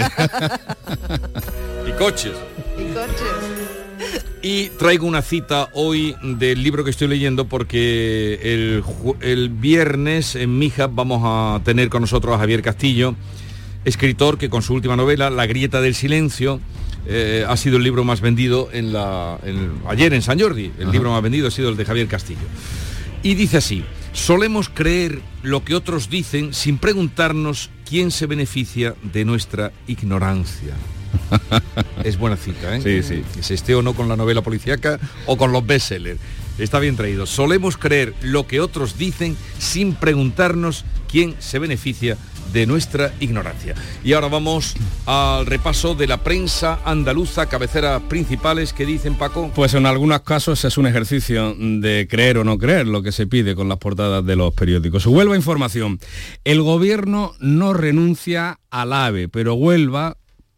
Y coches. Y coches. Y traigo una cita hoy del libro que estoy leyendo porque el, el viernes en Mija vamos a tener con nosotros a Javier Castillo, escritor que con su última novela, La grieta del silencio, eh, ha sido el libro más vendido en la, en, ayer en San Jordi, el Ajá. libro más vendido ha sido el de Javier Castillo. Y dice así: solemos creer lo que otros dicen sin preguntarnos quién se beneficia de nuestra ignorancia. Es buena cita, ¿eh? Sí, sí. Que se esté o no con la novela policíaca o con los bestsellers. Está bien traído. Solemos creer lo que otros dicen sin preguntarnos quién se beneficia de nuestra ignorancia. Y ahora vamos al repaso de la prensa andaluza, cabeceras principales que dicen, Paco. Pues en algunos casos es un ejercicio de creer o no creer lo que se pide con las portadas de los periódicos. Huelva Información. El gobierno no renuncia al AVE, pero Huelva...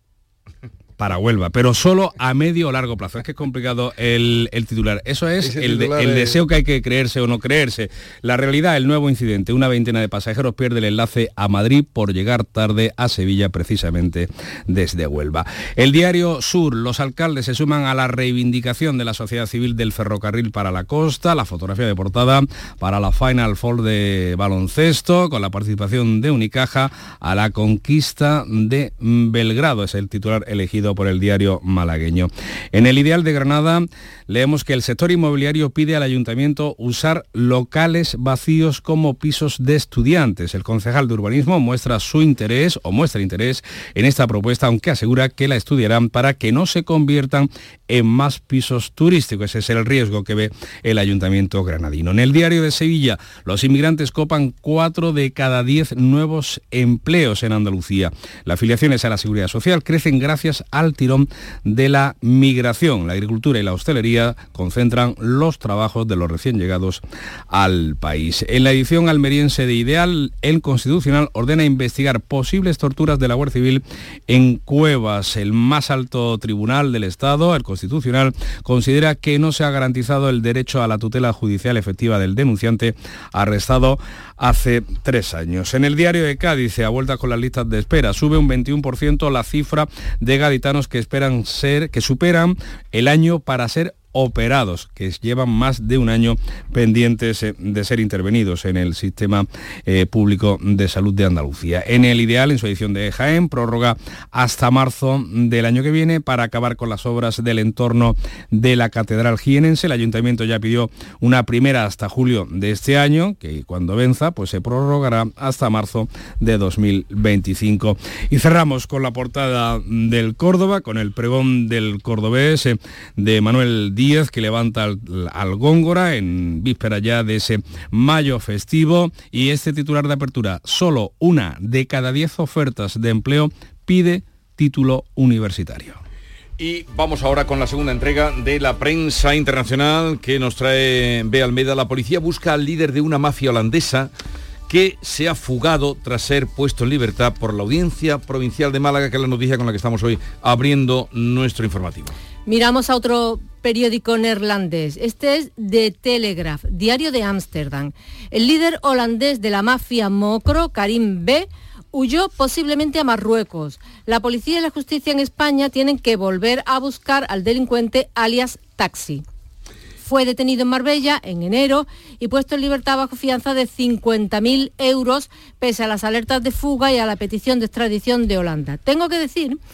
para Huelva, pero solo a medio o largo plazo. Es que es complicado el, el titular. Eso es el, de, el deseo que hay que creerse o no creerse. La realidad, el nuevo incidente. Una veintena de pasajeros pierde el enlace a Madrid por llegar tarde a Sevilla, precisamente desde Huelva. El diario Sur. Los alcaldes se suman a la reivindicación de la sociedad civil del ferrocarril para la costa. La fotografía de portada para la Final Four de baloncesto, con la participación de Unicaja a la conquista de Belgrado. Es el titular elegido por el diario malagueño. En el Ideal de Granada leemos que el sector inmobiliario pide al ayuntamiento usar locales vacíos como pisos de estudiantes. El concejal de urbanismo muestra su interés o muestra interés en esta propuesta, aunque asegura que la estudiarán para que no se conviertan en más pisos turísticos. Ese es el riesgo que ve el ayuntamiento granadino. En el diario de Sevilla, los inmigrantes copan cuatro de cada diez nuevos empleos en Andalucía. Las afiliaciones a la Seguridad Social crecen gracias a al tirón de la migración. La agricultura y la hostelería concentran los trabajos de los recién llegados al país. En la edición almeriense de Ideal, el Constitucional ordena investigar posibles torturas de la Guardia Civil en Cuevas. El más alto tribunal del Estado, el Constitucional, considera que no se ha garantizado el derecho a la tutela judicial efectiva del denunciante arrestado hace tres años. En el diario de Cádiz, a vuelta con las listas de espera, sube un veintiuno por ciento la cifra de gaditanos que esperan ser, que superan el año para ser operados, que llevan más de un año pendientes de ser intervenidos en el sistema eh, público de salud de Andalucía. En el Ideal, en su edición de Jaén, prórroga hasta marzo del año que viene para acabar con las obras del entorno de la Catedral Jienense. El Ayuntamiento ya pidió una primera hasta julio de este año, que cuando venza, pues se prorrogará hasta marzo de dos mil veinticinco. Y cerramos con la portada del Córdoba, con el pregón del cordobés eh, de Manuel Díaz, que levanta al, al Góngora en víspera ya de ese mayo festivo, y este titular de apertura: solo una de cada diez ofertas de empleo pide título universitario. Y vamos ahora con la segunda entrega de la prensa internacional que nos trae Bea Almeida. La policía busca al líder de una mafia holandesa que se ha fugado tras ser puesto en libertad por la Audiencia Provincial de Málaga, que es la noticia con la que estamos hoy abriendo nuestro informativo. Miramos a otro periódico neerlandés. Este es The Telegraph, diario de Ámsterdam. El líder holandés de la mafia Mokro, Karim B., huyó posiblemente a Marruecos. La policía y la justicia en España tienen que volver a buscar al delincuente alias Taxi. Fue detenido en Marbella en enero y puesto en libertad bajo fianza de cincuenta mil euros, pese a las alertas de fuga y a la petición de extradición de Holanda. Tengo que decir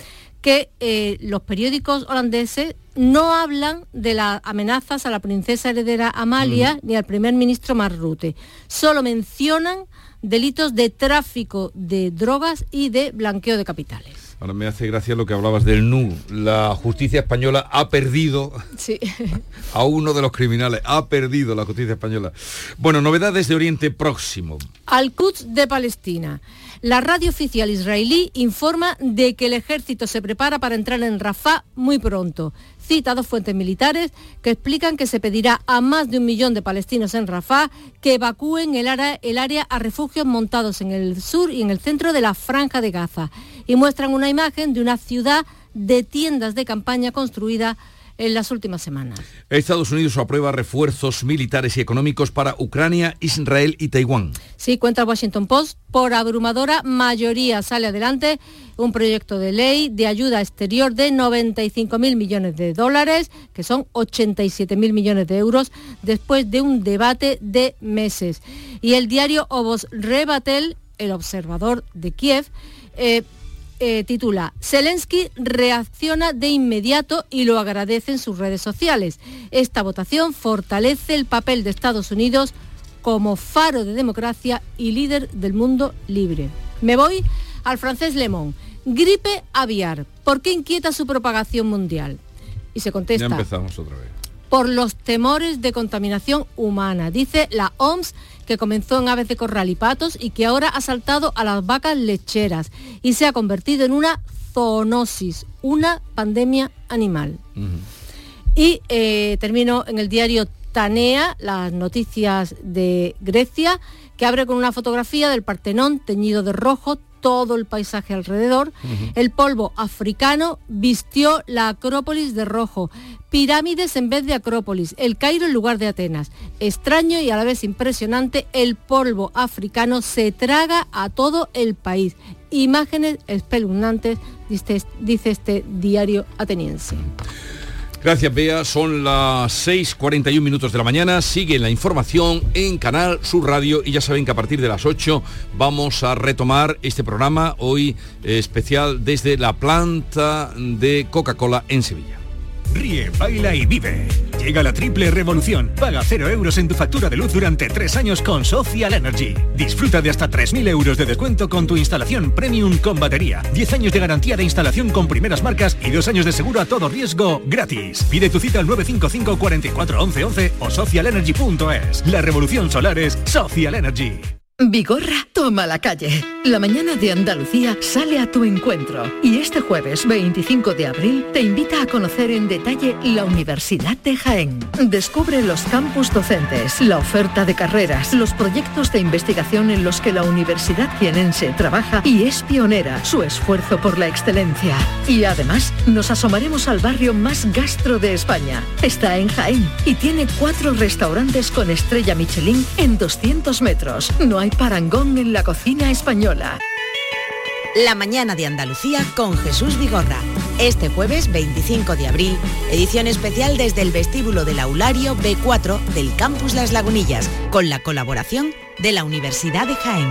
que eh, los periódicos holandeses no hablan de las amenazas a la princesa heredera Amalia mm. ni al primer ministro Mark Rutte. Solo mencionan delitos de tráfico de drogas y de blanqueo de capitales. Ahora me hace gracia lo que hablabas del N U. La justicia española ha perdido sí. a uno de los criminales. Ha perdido la justicia española. Bueno, novedades de Oriente Próximo. Al-Quds de Palestina. La radio oficial israelí informa de que el ejército se prepara para entrar en Rafah muy pronto. Cita dos fuentes militares que explican que se pedirá a más de un millón de palestinos en Rafah que evacúen el área, el área a refugios montados en el sur y en el centro de la Franja de Gaza. Y muestran una imagen de una ciudad de tiendas de campaña construida en las últimas semanas. Estados Unidos aprueba refuerzos militares y económicos para Ucrania, Israel y Taiwán. Sí, cuenta el Washington Post, por abrumadora mayoría sale adelante un proyecto de ley de ayuda exterior de noventa y cinco mil millones de dólares, que son ochenta y siete mil millones de euros, después de un debate de meses. Y el diario Obos-Rebatel, el observador de Kiev, eh, Eh, titula Zelensky reacciona de inmediato y lo agradece en sus redes sociales. Esta votación fortalece el papel de Estados Unidos como faro de democracia y líder del mundo libre. Me voy al francés Le Monde. Gripe aviar. ¿Por qué inquieta su propagación mundial? Y se contesta. Ya empezamos otra vez. Por los temores de contaminación humana. Dice la O M S que comenzó en aves de corral y patos y que ahora ha saltado a las vacas lecheras y se ha convertido en una zoonosis, una pandemia animal. Uh-huh. Y eh, termino en el diario Tanea, las noticias de Grecia, que abre con una fotografía del Partenón teñido de rojo, todo el paisaje alrededor. Uh-huh. El polvo africano vistió la Acrópolis de rojo. Pirámides en vez de Acrópolis. El Cairo en lugar de Atenas. Extraño y a la vez impresionante, el polvo africano se traga a todo el país. Imágenes espeluznantes, dice, dice este diario ateniense. Gracias, Bea. Son las seis cuarenta y un minutos de la mañana. Sigue la información en Canal Sur Radio y ya saben que a partir de las ocho vamos a retomar este programa, hoy eh, especial desde la planta de Coca-Cola en Sevilla. Ríe, baila y vive. Llega la triple revolución. Paga cero euros en tu factura de luz durante tres años con Social Energy. Disfruta de hasta tres mil euros de descuento con tu instalación premium con batería. diez años de garantía de instalación con primeras marcas y dos años de seguro a todo riesgo gratis. Pide tu cita al nueve cinco cinco, cuatro cuatro, once once o social energy punto es. La revolución solar es Social Energy. Vigorra toma la calle. La mañana de Andalucía sale a tu encuentro y este jueves veinticinco de abril te invita a conocer en detalle la Universidad de Jaén. Descubre los campus docentes, la oferta de carreras, los proyectos de investigación en los que la Universidad jienense trabaja y es pionera, su esfuerzo por la excelencia. Y además nos asomaremos al barrio más gastro de España. Está en Jaén y tiene cuatro restaurantes con estrella Michelin en doscientos metros. No hay parangón en la cocina española. La mañana de Andalucía con Jesús Vigorra. Este jueves veinticinco de abril, edición especial desde el vestíbulo del Aulario B cuatro del Campus Las Lagunillas, con la colaboración de la Universidad de Jaén.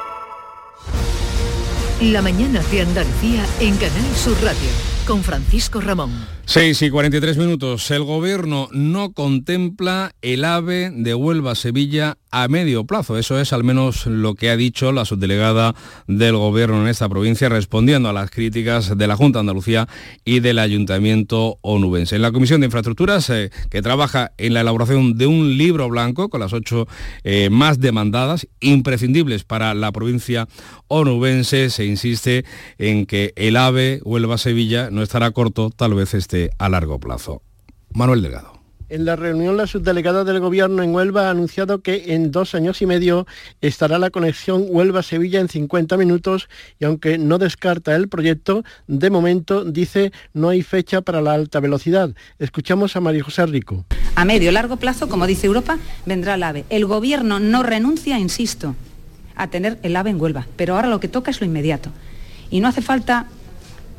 La mañana de Andalucía en Canal Sur Radio, con Francisco Ramón. seis y cuarenta y tres minutos. El gobierno no contempla el AVE de Huelva-Sevilla a medio plazo. Eso es al menos lo que ha dicho la subdelegada del gobierno en esta provincia, respondiendo a las críticas de la Junta de Andalucía y del Ayuntamiento onubense. En la Comisión de Infraestructuras, eh, que trabaja en la elaboración de un libro blanco con las ocho eh, más demandadas, imprescindibles para la provincia onubense, se insiste en que el AVE Huelva-Sevilla no estará corto, tal vez esté a largo plazo. Manuel Delgado. En la reunión, la subdelegada del Gobierno en Huelva ha anunciado que en dos años y medio estará la conexión Huelva-Sevilla en cincuenta minutos y aunque no descarta el proyecto, de momento dice no hay fecha para la alta velocidad. Escuchamos a María José Rico. A medio largo plazo, como dice Europa, vendrá el AVE. El Gobierno no renuncia, insisto, a tener el AVE en Huelva, pero ahora lo que toca es lo inmediato. Y no hace falta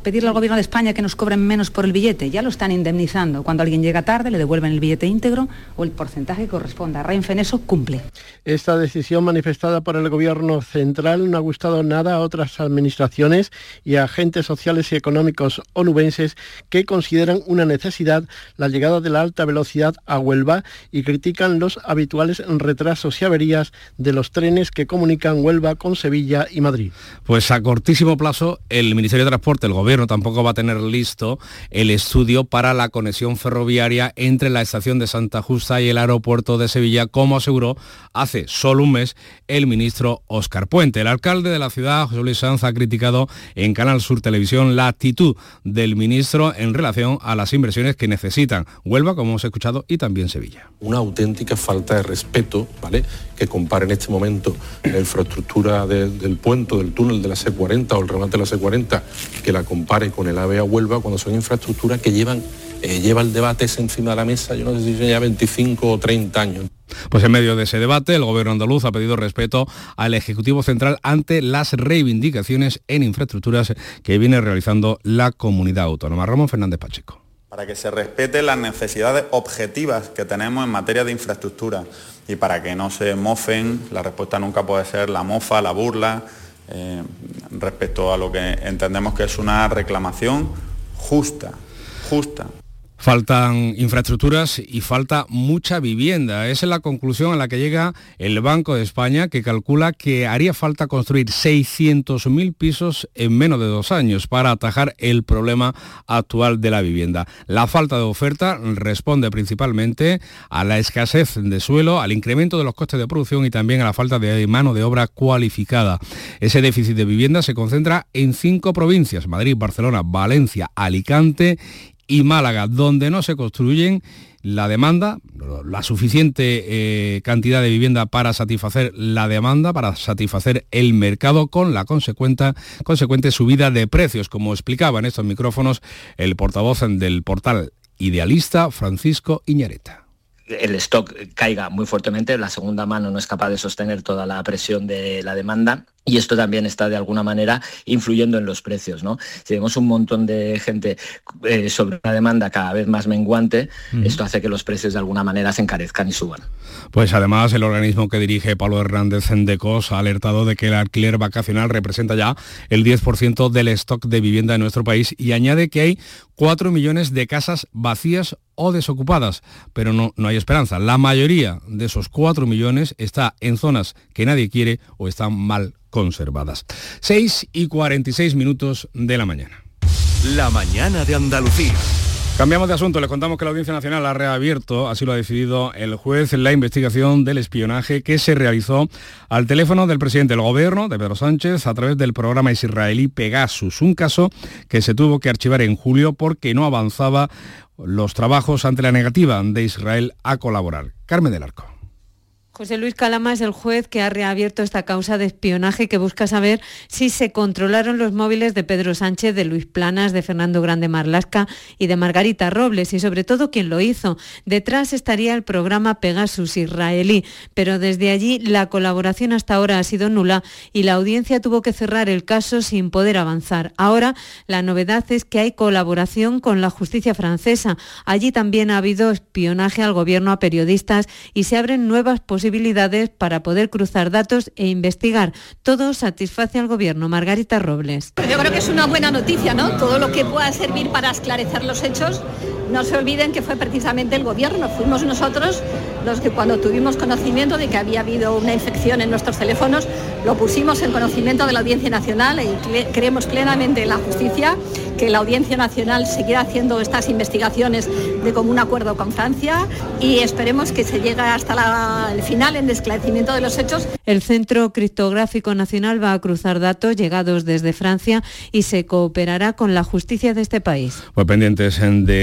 pedirle al Gobierno de España que nos cobren menos por el billete. Ya lo están indemnizando. Cuando alguien llega tarde le devuelven el billete íntegro o el porcentaje que corresponda. Renfe en eso cumple. Esta decisión manifestada por el Gobierno central no ha gustado nada a otras administraciones y a agentes sociales y económicos onubenses que consideran una necesidad la llegada de la alta velocidad a Huelva y critican los habituales retrasos y averías de los trenes que comunican Huelva con Sevilla y Madrid. Pues a cortísimo plazo el Ministerio de Transporte, el Gobierno, tampoco va a tener listo el estudio para la conexión ferroviaria entre la estación de Santa Justa y el aeropuerto de Sevilla, como aseguró hace solo un mes el ministro Óscar Puente. El alcalde de la ciudad, José Luis Sanz, ha criticado en Canal Sur Televisión la actitud del ministro en relación a las inversiones que necesitan Huelva, como hemos escuchado, y también Sevilla. Una auténtica falta de respeto, ¿vale?, que compare en este momento la infraestructura de, del puente, del túnel de la C cuarenta o el remate de la C cuarenta, que la compare con el AVE a Huelva, cuando son infraestructuras que llevan, eh, lleva el debate ese encima de la mesa, yo no sé si ya veinticinco o treinta años. Pues en medio de ese debate, el Gobierno andaluz ha pedido respeto al Ejecutivo Central ante las reivindicaciones en infraestructuras que viene realizando la comunidad autónoma. Ramón Fernández Pacheco. Para que se respeten las necesidades objetivas que tenemos en materia de infraestructura y para que no se mofen, la respuesta nunca puede ser la mofa, la burla, eh, respecto a lo que entendemos que es una reclamación justa, justa. Faltan infraestructuras y falta mucha vivienda. Esa es la conclusión a la que llega el Banco de España, que calcula que haría falta construir seiscientos mil pisos en menos de dos años para atajar el problema actual de la vivienda. La falta de oferta responde principalmente a la escasez de suelo, al incremento de los costes de producción y también a la falta de mano de obra cualificada. Ese déficit de vivienda se concentra en cinco provincias: Madrid, Barcelona, Valencia, Alicante y Málaga, donde no se construyen la demanda, la suficiente eh, cantidad de vivienda para satisfacer la demanda, para satisfacer el mercado, con la consecuente, consecuente subida de precios, como explicaba en estos micrófonos el portavoz del portal Idealista, Francisco Iñareta. El stock caiga muy fuertemente, la segunda mano no es capaz de sostener toda la presión de la demanda. Y esto también está de alguna manera influyendo en los precios, ¿no? Si vemos un montón de gente eh, sobre una demanda cada vez más menguante, uh-huh. esto hace que los precios de alguna manera se encarezcan y suban. Pues además el organismo que dirige Pablo Hernández Endecos ha alertado de que el alquiler vacacional representa ya el diez por ciento del stock de vivienda en nuestro país y añade que hay cuatro millones de casas vacías o desocupadas, pero no, no hay esperanza. La mayoría de esos cuatro millones está en zonas que nadie quiere o están mal conservadas. seis y cuarenta y seis minutos de la mañana. La mañana de Andalucía. Cambiamos de asunto, les contamos que la Audiencia Nacional ha reabierto, así lo ha decidido el juez, la investigación del espionaje que se realizó al teléfono del presidente del Gobierno, de Pedro Sánchez, a través del programa israelí Pegasus, un caso que se tuvo que archivar en julio porque no avanzaba los trabajos ante la negativa de Israel a colaborar. Carmen del Arco. José Luis Calama es el juez que ha reabierto esta causa de espionaje que busca saber si se controlaron los móviles de Pedro Sánchez, de Luis Planas, de Fernando Grande Marlaska y de Margarita Robles, y sobre todo quién lo hizo. Detrás estaría el programa Pegasus israelí, pero desde allí la colaboración hasta ahora ha sido nula y la audiencia tuvo que cerrar el caso sin poder avanzar. Ahora la novedad es que hay colaboración con la justicia francesa. Allí también ha habido espionaje al gobierno, a periodistas, y se abren nuevas posibilidades para poder cruzar datos e investigar. Todo satisface al Gobierno. Margarita Robles. Yo creo que es una buena noticia, ¿no? Todo lo que pueda servir para esclarecer los hechos. No se olviden que fue precisamente el Gobierno, fuimos nosotros los que cuando tuvimos conocimiento de que había habido una infección en nuestros teléfonos, lo pusimos en conocimiento de la Audiencia Nacional y creemos plenamente en la justicia, que la Audiencia Nacional seguirá haciendo estas investigaciones de común acuerdo con Francia y esperemos que se llegue hasta la, el final en esclarecimiento de los hechos. El Centro Criptográfico Nacional va a cruzar datos llegados desde Francia y se cooperará con la justicia de este país. Pues pendientes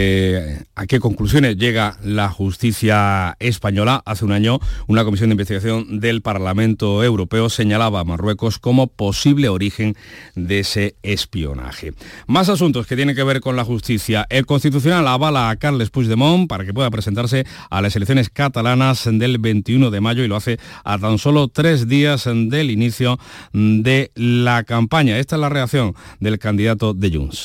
de a qué conclusiones llega la justicia española. Hace un año, una comisión de investigación del Parlamento Europeo señalaba a Marruecos como posible origen de ese espionaje. Más asuntos que tienen que ver con la justicia. El Constitucional avala a Carles Puigdemont para que pueda presentarse a las elecciones catalanas del veintiuno de mayo y lo hace a tan solo tres días del inicio de la campaña. Esta es la reacción del candidato de Junts.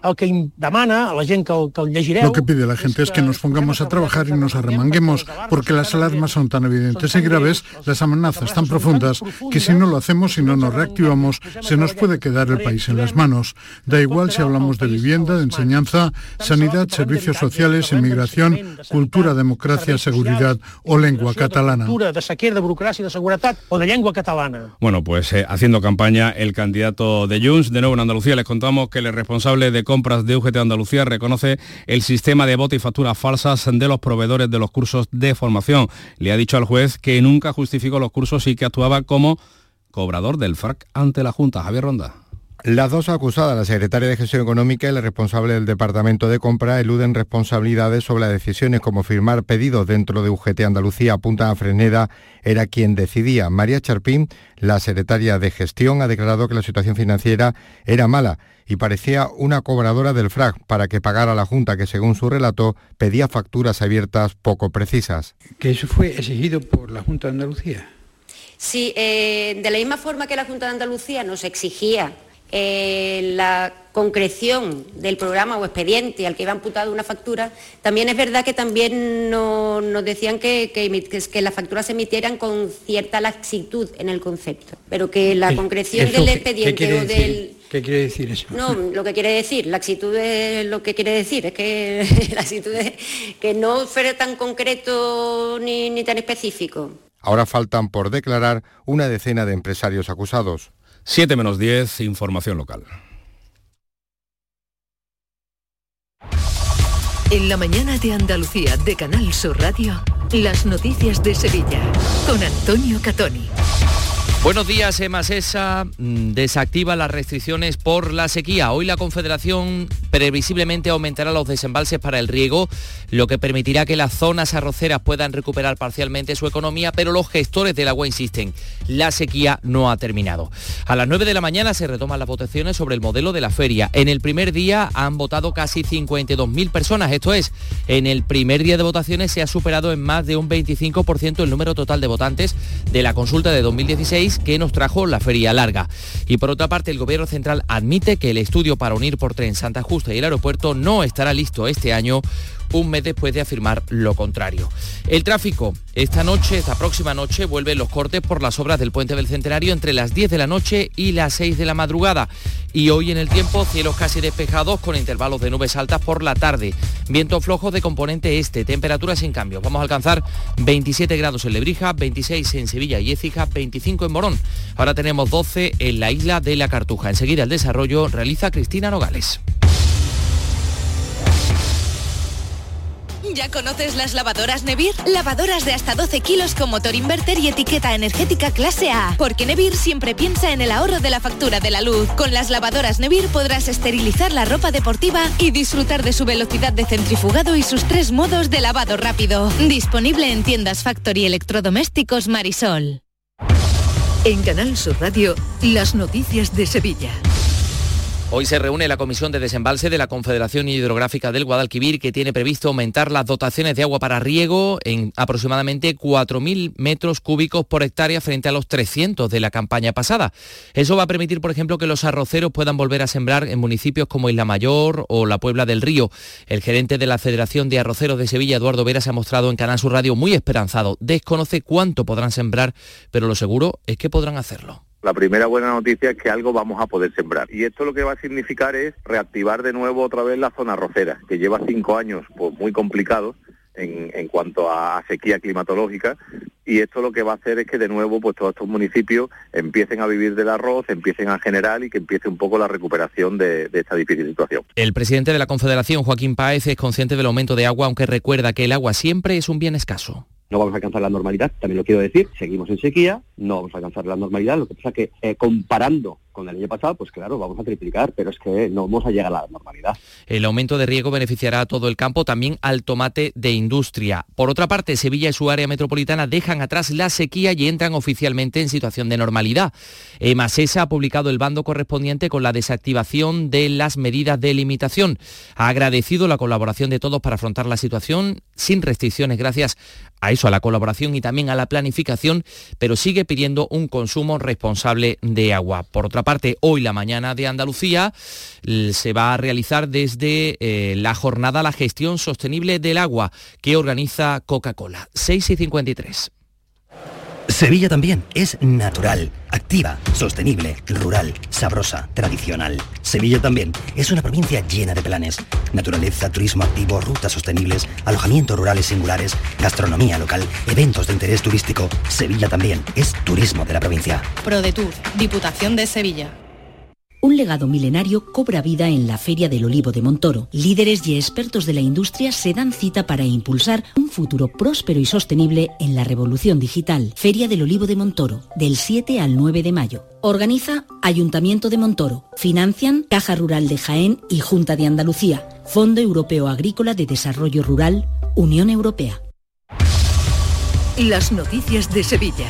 el que demana a la gent que el, que el llegireu... Lo que pide la gente es que nos pongamos a trabajar y nos arremanguemos, porque las alarmas son tan evidentes y graves, las amenazas tan profundas, que si no lo hacemos y no nos reactivamos, se nos puede quedar el país en las manos. Da igual si hablamos de vivienda, de enseñanza, sanidad, servicios sociales, inmigración, cultura, democracia, seguridad o lengua catalana. De sequera, de burocracia, de seguretat o de lengua catalana. Bueno, pues eh, haciendo campaña el candidato de Junts, de nuevo en Andalucía, les contamos que el responsable de compras de U G T Andalucía reconoce el sistema de bote y facturas falsas de los proveedores de los cursos de formación. Le ha dicho al juez que nunca justificó los cursos y que actuaba como cobrador del F R A C ante la Junta. Javier Ronda. Las dos acusadas, la secretaria de Gestión Económica y la responsable del Departamento de Compra, eluden responsabilidades sobre las decisiones como firmar pedidos dentro de U G T Andalucía. Apuntan a Fresneda, era quien decidía. María Charpín, la secretaria de Gestión, ha declarado que la situación financiera era mala y parecía una cobradora del F R A C para que pagara la Junta, que según su relato pedía facturas abiertas poco precisas. Que eso fue exigido por la Junta de Andalucía. Sí, eh, de la misma forma que la Junta de Andalucía nos exigía Eh, la concreción del programa o expediente al que iba imputada una factura, también es verdad que también no, nos decían que, que, que las facturas se emitieran con cierta laxitud en el concepto, pero que la concreción del expediente ¿qué o del... ¿Qué quiere decir eso? No, lo que quiere decir, laxitud es lo que quiere decir, es que laxitud es que no fuera tan concreto ni, ni tan específico. Ahora faltan por declarar una decena de empresarios acusados. siete menos diez, información local. En la mañana de Andalucía de Canal Sur Radio, las noticias de Sevilla, con Antonio Catoni. Buenos días. Emasesa desactiva las restricciones por la sequía. Hoy la Confederación previsiblemente aumentará los desembalses para el riego, lo que permitirá que las zonas arroceras puedan recuperar parcialmente su economía, pero los gestores del agua insisten, la sequía no ha terminado. A las nueve de la mañana se retoman las votaciones sobre el modelo de la feria. En el primer día han votado casi cincuenta y dos mil personas, esto es, en el primer día de votaciones se ha superado en más de un veinticinco por ciento el número total de votantes de la consulta de dos mil dieciséis que nos trajo la feria larga. Y por otra parte, el Gobierno Central admite que el estudio para unir por tren Santa Justa y el aeropuerto no estará listo este año, un mes después de afirmar lo contrario. El tráfico. Esta noche, esta próxima noche, vuelven los cortes por las obras del Puente del Centenario entre las diez de la noche y las seis de la madrugada. Y hoy en el tiempo, cielos casi despejados con intervalos de nubes altas por la tarde. Viento flojo de componente este, temperaturas sin cambios. Vamos a alcanzar veintisiete grados en Lebrija, veintiséis en Sevilla y Écija, veinticinco en Morón. Ahora tenemos doce en la isla de la Cartuja. Enseguida el desarrollo realiza Cristina Nogales. ¿Ya conoces las lavadoras Nevir? Lavadoras de hasta doce kilos con motor inverter y etiqueta energética clase A. Porque Nevir siempre piensa en el ahorro de la factura de la luz. Con las lavadoras Nevir podrás esterilizar la ropa deportiva y disfrutar de su velocidad de centrifugado y sus tres modos de lavado rápido. Disponible en tiendas Factory Electrodomésticos Marisol. En Canal Sur Radio, las noticias de Sevilla. Hoy se reúne la Comisión de Desembalse de la Confederación Hidrográfica del Guadalquivir, que tiene previsto aumentar las dotaciones de agua para riego en aproximadamente cuatro mil metros cúbicos por hectárea frente a los trescientos de la campaña pasada. Eso va a permitir, por ejemplo, que los arroceros puedan volver a sembrar en municipios como Isla Mayor o la Puebla del Río. El gerente de la Federación de Arroceros de Sevilla, Eduardo Vera, se ha mostrado en Canal Sur Radio muy esperanzado. Desconoce cuánto podrán sembrar, pero lo seguro es que podrán hacerlo. La primera buena noticia es que algo vamos a poder sembrar. Y esto lo que va a significar es reactivar de nuevo otra vez la zona arrocera, que lleva cinco años pues muy complicados en, en cuanto a sequía climatológica. Y esto lo que va a hacer es que de nuevo pues todos estos municipios empiecen a vivir del arroz, empiecen a generar y que empiece un poco la recuperación de, de esta difícil situación. El presidente de la Confederación, Joaquín Páez, es consciente del aumento de agua, aunque recuerda que el agua siempre es un bien escaso. No vamos a alcanzar la normalidad, también lo quiero decir, seguimos en sequía, no vamos a alcanzar la normalidad, lo que pasa es que eh, comparando con el año pasado, pues claro, vamos a triplicar, pero es que no vamos a llegar a la normalidad. El aumento de riego beneficiará a todo el campo, también al tomate de industria. Por otra parte, Sevilla y su área metropolitana dejan atrás la sequía y entran oficialmente en situación de normalidad. Emasesa ha publicado el bando correspondiente con la desactivación de las medidas de limitación. Ha agradecido la colaboración de todos para afrontar la situación sin restricciones gracias a eso, a la colaboración y también a la planificación, pero sigue sigue pidiendo un consumo responsable de agua. Por otra parte, hoy la mañana de Andalucía se va a realizar desde eh, la jornada La Gestión Sostenible del Agua que organiza Coca-Cola. seis y cincuenta y tres. Sevilla también es natural, activa, sostenible, rural, sabrosa, tradicional. Sevilla también es una provincia llena de planes. Naturaleza, turismo activo, rutas sostenibles, alojamientos rurales singulares, gastronomía local, eventos de interés turístico. Sevilla también es turismo de la provincia. ProDetour, Diputación de Sevilla. Un legado milenario cobra vida en la Feria del Olivo de Montoro. Líderes y expertos de la industria se dan cita para impulsar un futuro próspero y sostenible en la revolución digital. Feria del Olivo de Montoro, del siete al nueve de mayo. Organiza Ayuntamiento de Montoro. Financian Caja Rural de Jaén y Junta de Andalucía. Fondo Europeo Agrícola de Desarrollo Rural, Unión Europea. Las noticias de Sevilla.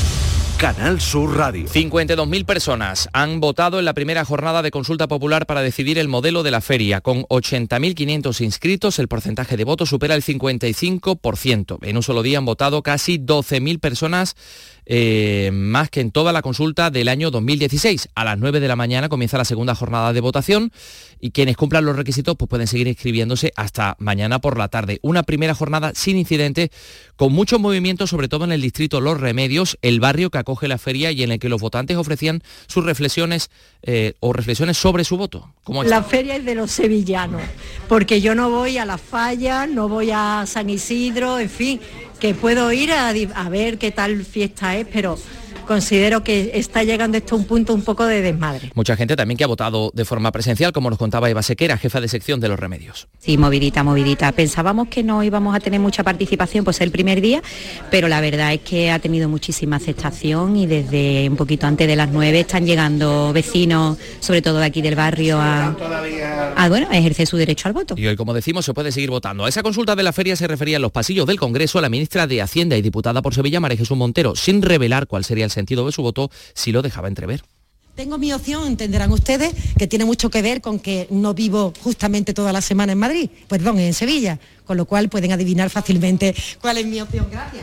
Canal Sur Radio. cincuenta y dos mil personas han votado en la primera jornada de consulta popular para decidir el modelo de la feria. Con ochenta mil quinientos inscritos, el porcentaje de votos supera el cincuenta y cinco por ciento. En un solo día han votado casi doce mil personas, eh, más que en toda la consulta del año dos mil dieciséis. A las nueve de la mañana comienza la segunda jornada de votación y quienes cumplan los requisitos pues pueden seguir inscribiéndose hasta mañana por la tarde. Una primera jornada sin incidentes, con muchos movimientos, sobre todo en el distrito Los Remedios, el barrio que acoge la feria y en el que los votantes ofrecían sus reflexiones eh, o reflexiones sobre su voto. ¿Cómo la feria es de los sevillanos, porque yo no voy a La Falla, no voy a San Isidro, en fin, que puedo ir a, a ver qué tal fiesta es, pero considero que está llegando esto a un punto un poco de desmadre. Mucha gente también que ha votado de forma presencial, como nos contaba Eva Sequera, jefa de sección de Los Remedios. Sí, movidita, movidita. Pensábamos que no íbamos a tener mucha participación pues el primer día, pero la verdad es que ha tenido muchísima aceptación y desde un poquito antes de las nueve están llegando vecinos, sobre todo de aquí del barrio, a, a, bueno, a ejercer su derecho al voto. Y hoy, como decimos, se puede seguir votando. A esa consulta de la feria se refería en los pasillos del Congreso la ministra de Hacienda y diputada por Sevilla, María Jesús Montero, sin revelar cuál sería el sentido de su voto, si lo dejaba entrever. Tengo mi opción, entenderán ustedes, que tiene mucho que ver con que no vivo justamente toda la semana en Madrid, perdón, en Sevilla, con lo cual pueden adivinar fácilmente cuál es mi opción. Gracias.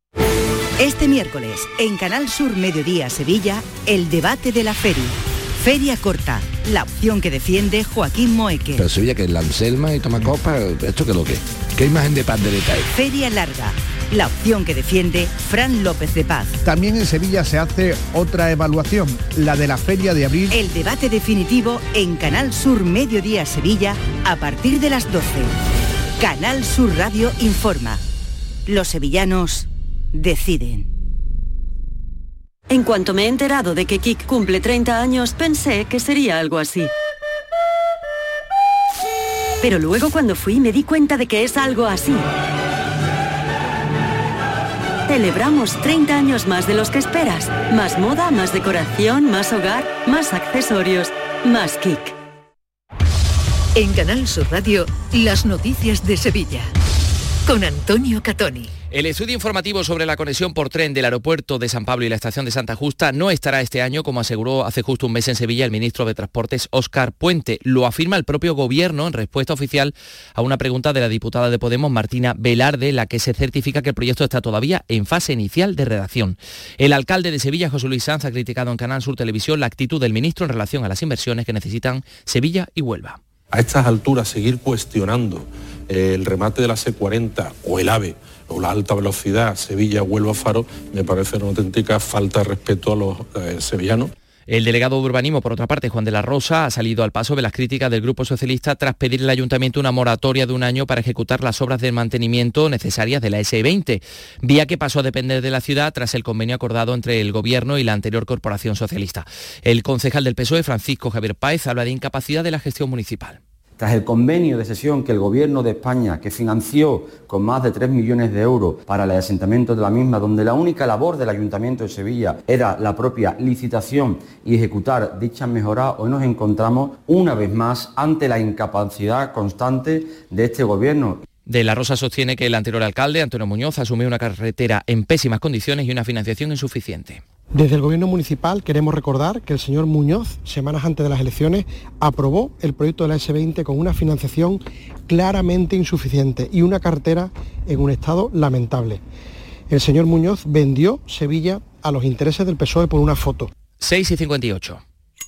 Este miércoles, en Canal Sur Mediodía Sevilla, el debate de la feria. Feria corta, la opción que defiende Joaquín Moeque. Pero Sevilla, que es la Anselma y toma copa, ¿esto qué es lo que? ¿Qué imagen de paz de detalle? Feria larga, la opción que defiende Fran López de Paz. También en Sevilla se hace otra evaluación, la de la feria de abril. El debate definitivo en Canal Sur Mediodía Sevilla a partir de las doce. Canal Sur Radio informa. Los sevillanos deciden. En cuanto me he enterado de que Kik cumple treinta años, pensé que sería algo así. Pero luego cuando fui me di cuenta de que es algo así. Celebramos treinta años más de los que esperas. Más moda, más decoración, más hogar, más accesorios, más Kik. En Canal Sur Radio, las noticias de Sevilla. Con Antonio Catoni. El estudio informativo sobre la conexión por tren del aeropuerto de San Pablo y la estación de Santa Justa no estará este año, como aseguró hace justo un mes en Sevilla el ministro de Transportes, Óscar Puente. Lo afirma el propio gobierno en respuesta oficial a una pregunta de la diputada de Podemos, Martina Velarde, la que se certifica que el proyecto está todavía en fase inicial de redacción. El alcalde de Sevilla, José Luis Sanz, ha criticado en Canal Sur Televisión la actitud del ministro en relación a las inversiones que necesitan Sevilla y Huelva. A estas alturas, seguir cuestionando eh, el remate de la C cuarenta o el AVE o la alta velocidad Sevilla, Huelva, Faro, me parece una auténtica falta de respeto a los eh, sevillanos. El delegado de urbanismo, por otra parte, Juan de la Rosa, ha salido al paso de las críticas del Grupo Socialista tras pedir al Ayuntamiento una moratoria de un año para ejecutar las obras de mantenimiento necesarias de la ese veinte, vía que pasó a depender de la ciudad tras el convenio acordado entre el Gobierno y la anterior Corporación Socialista. El concejal del P S O E, Francisco Javier Páez, habla de incapacidad de la gestión municipal. Tras el convenio de cesión que el Gobierno de España, que financió con más de tres millones de euros para el asentamiento de la misma, donde la única labor del Ayuntamiento de Sevilla era la propia licitación y ejecutar dichas mejoras, hoy nos encontramos una vez más ante la incapacidad constante de este Gobierno. De la Rosa sostiene que el anterior alcalde, Antonio Muñoz, asumió una carretera en pésimas condiciones y una financiación insuficiente. Desde el Gobierno municipal queremos recordar que el señor Muñoz, semanas antes de las elecciones, aprobó el proyecto de la ese veinte con una financiación claramente insuficiente y una carretera en un estado lamentable. El señor Muñoz vendió Sevilla a los intereses del P S O E por una foto. seis y cincuenta y ocho.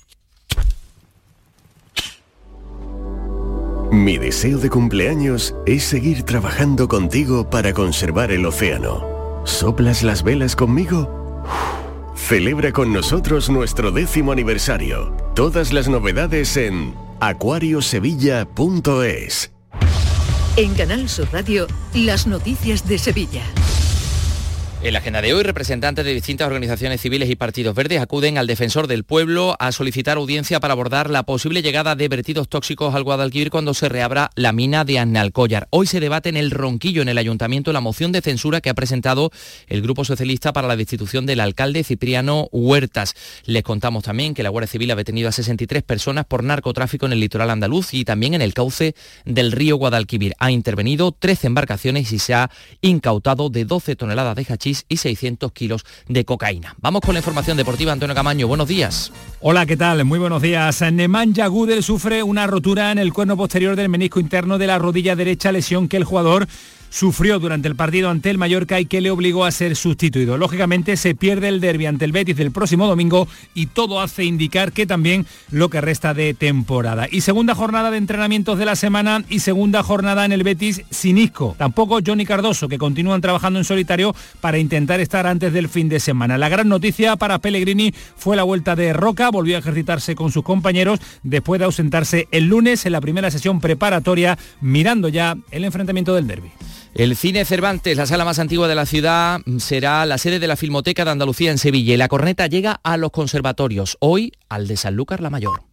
Mi deseo de cumpleaños es seguir trabajando contigo para conservar el océano. ¿Soplas las velas conmigo? Celebra con nosotros nuestro décimo aniversario. Todas las novedades en acuariosevilla punto es. En Canal Sur Radio, las noticias de Sevilla. En la agenda de hoy, representantes de distintas organizaciones civiles y partidos verdes acuden al Defensor del Pueblo a solicitar audiencia para abordar la posible llegada de vertidos tóxicos al Guadalquivir cuando se reabra la mina de Aznalcóllar. Hoy se debate en el Ronquillo, en el Ayuntamiento, la moción de censura que ha presentado el Grupo Socialista para la destitución del alcalde Cipriano Huertas. Les contamos también que la Guardia Civil ha detenido a sesenta y tres personas por narcotráfico en el litoral andaluz y también en el cauce del río Guadalquivir. Ha intervenido trece embarcaciones y se ha incautado de doce toneladas de hachís y seiscientos kilos de cocaína. Vamos con la información deportiva. Antonio Camaño, buenos días. Hola, ¿qué tal? Muy buenos días. Nemanja Gudel sufre una rotura en el cuerno posterior del menisco interno de la rodilla derecha, lesión que el jugador sufrió durante el partido ante el Mallorca y que le obligó a ser sustituido. Lógicamente se pierde el derbi ante el Betis del próximo domingo y todo hace indicar que también lo que resta de temporada. Y segunda jornada de entrenamientos de la semana y segunda jornada en el Betis sin Isco. Tampoco Johnny Cardoso, que continúan trabajando en solitario para intentar estar antes del fin de semana. La gran noticia para Pellegrini fue la vuelta de Roca, volvió a ejercitarse con sus compañeros después de ausentarse el lunes en la primera sesión preparatoria, mirando ya el enfrentamiento del derbi. El Cine Cervantes, la sala más antigua de la ciudad, será la sede de la Filmoteca de Andalucía en Sevilla y la corneta llega a los conservatorios, hoy al de Sanlúcar la Mayor.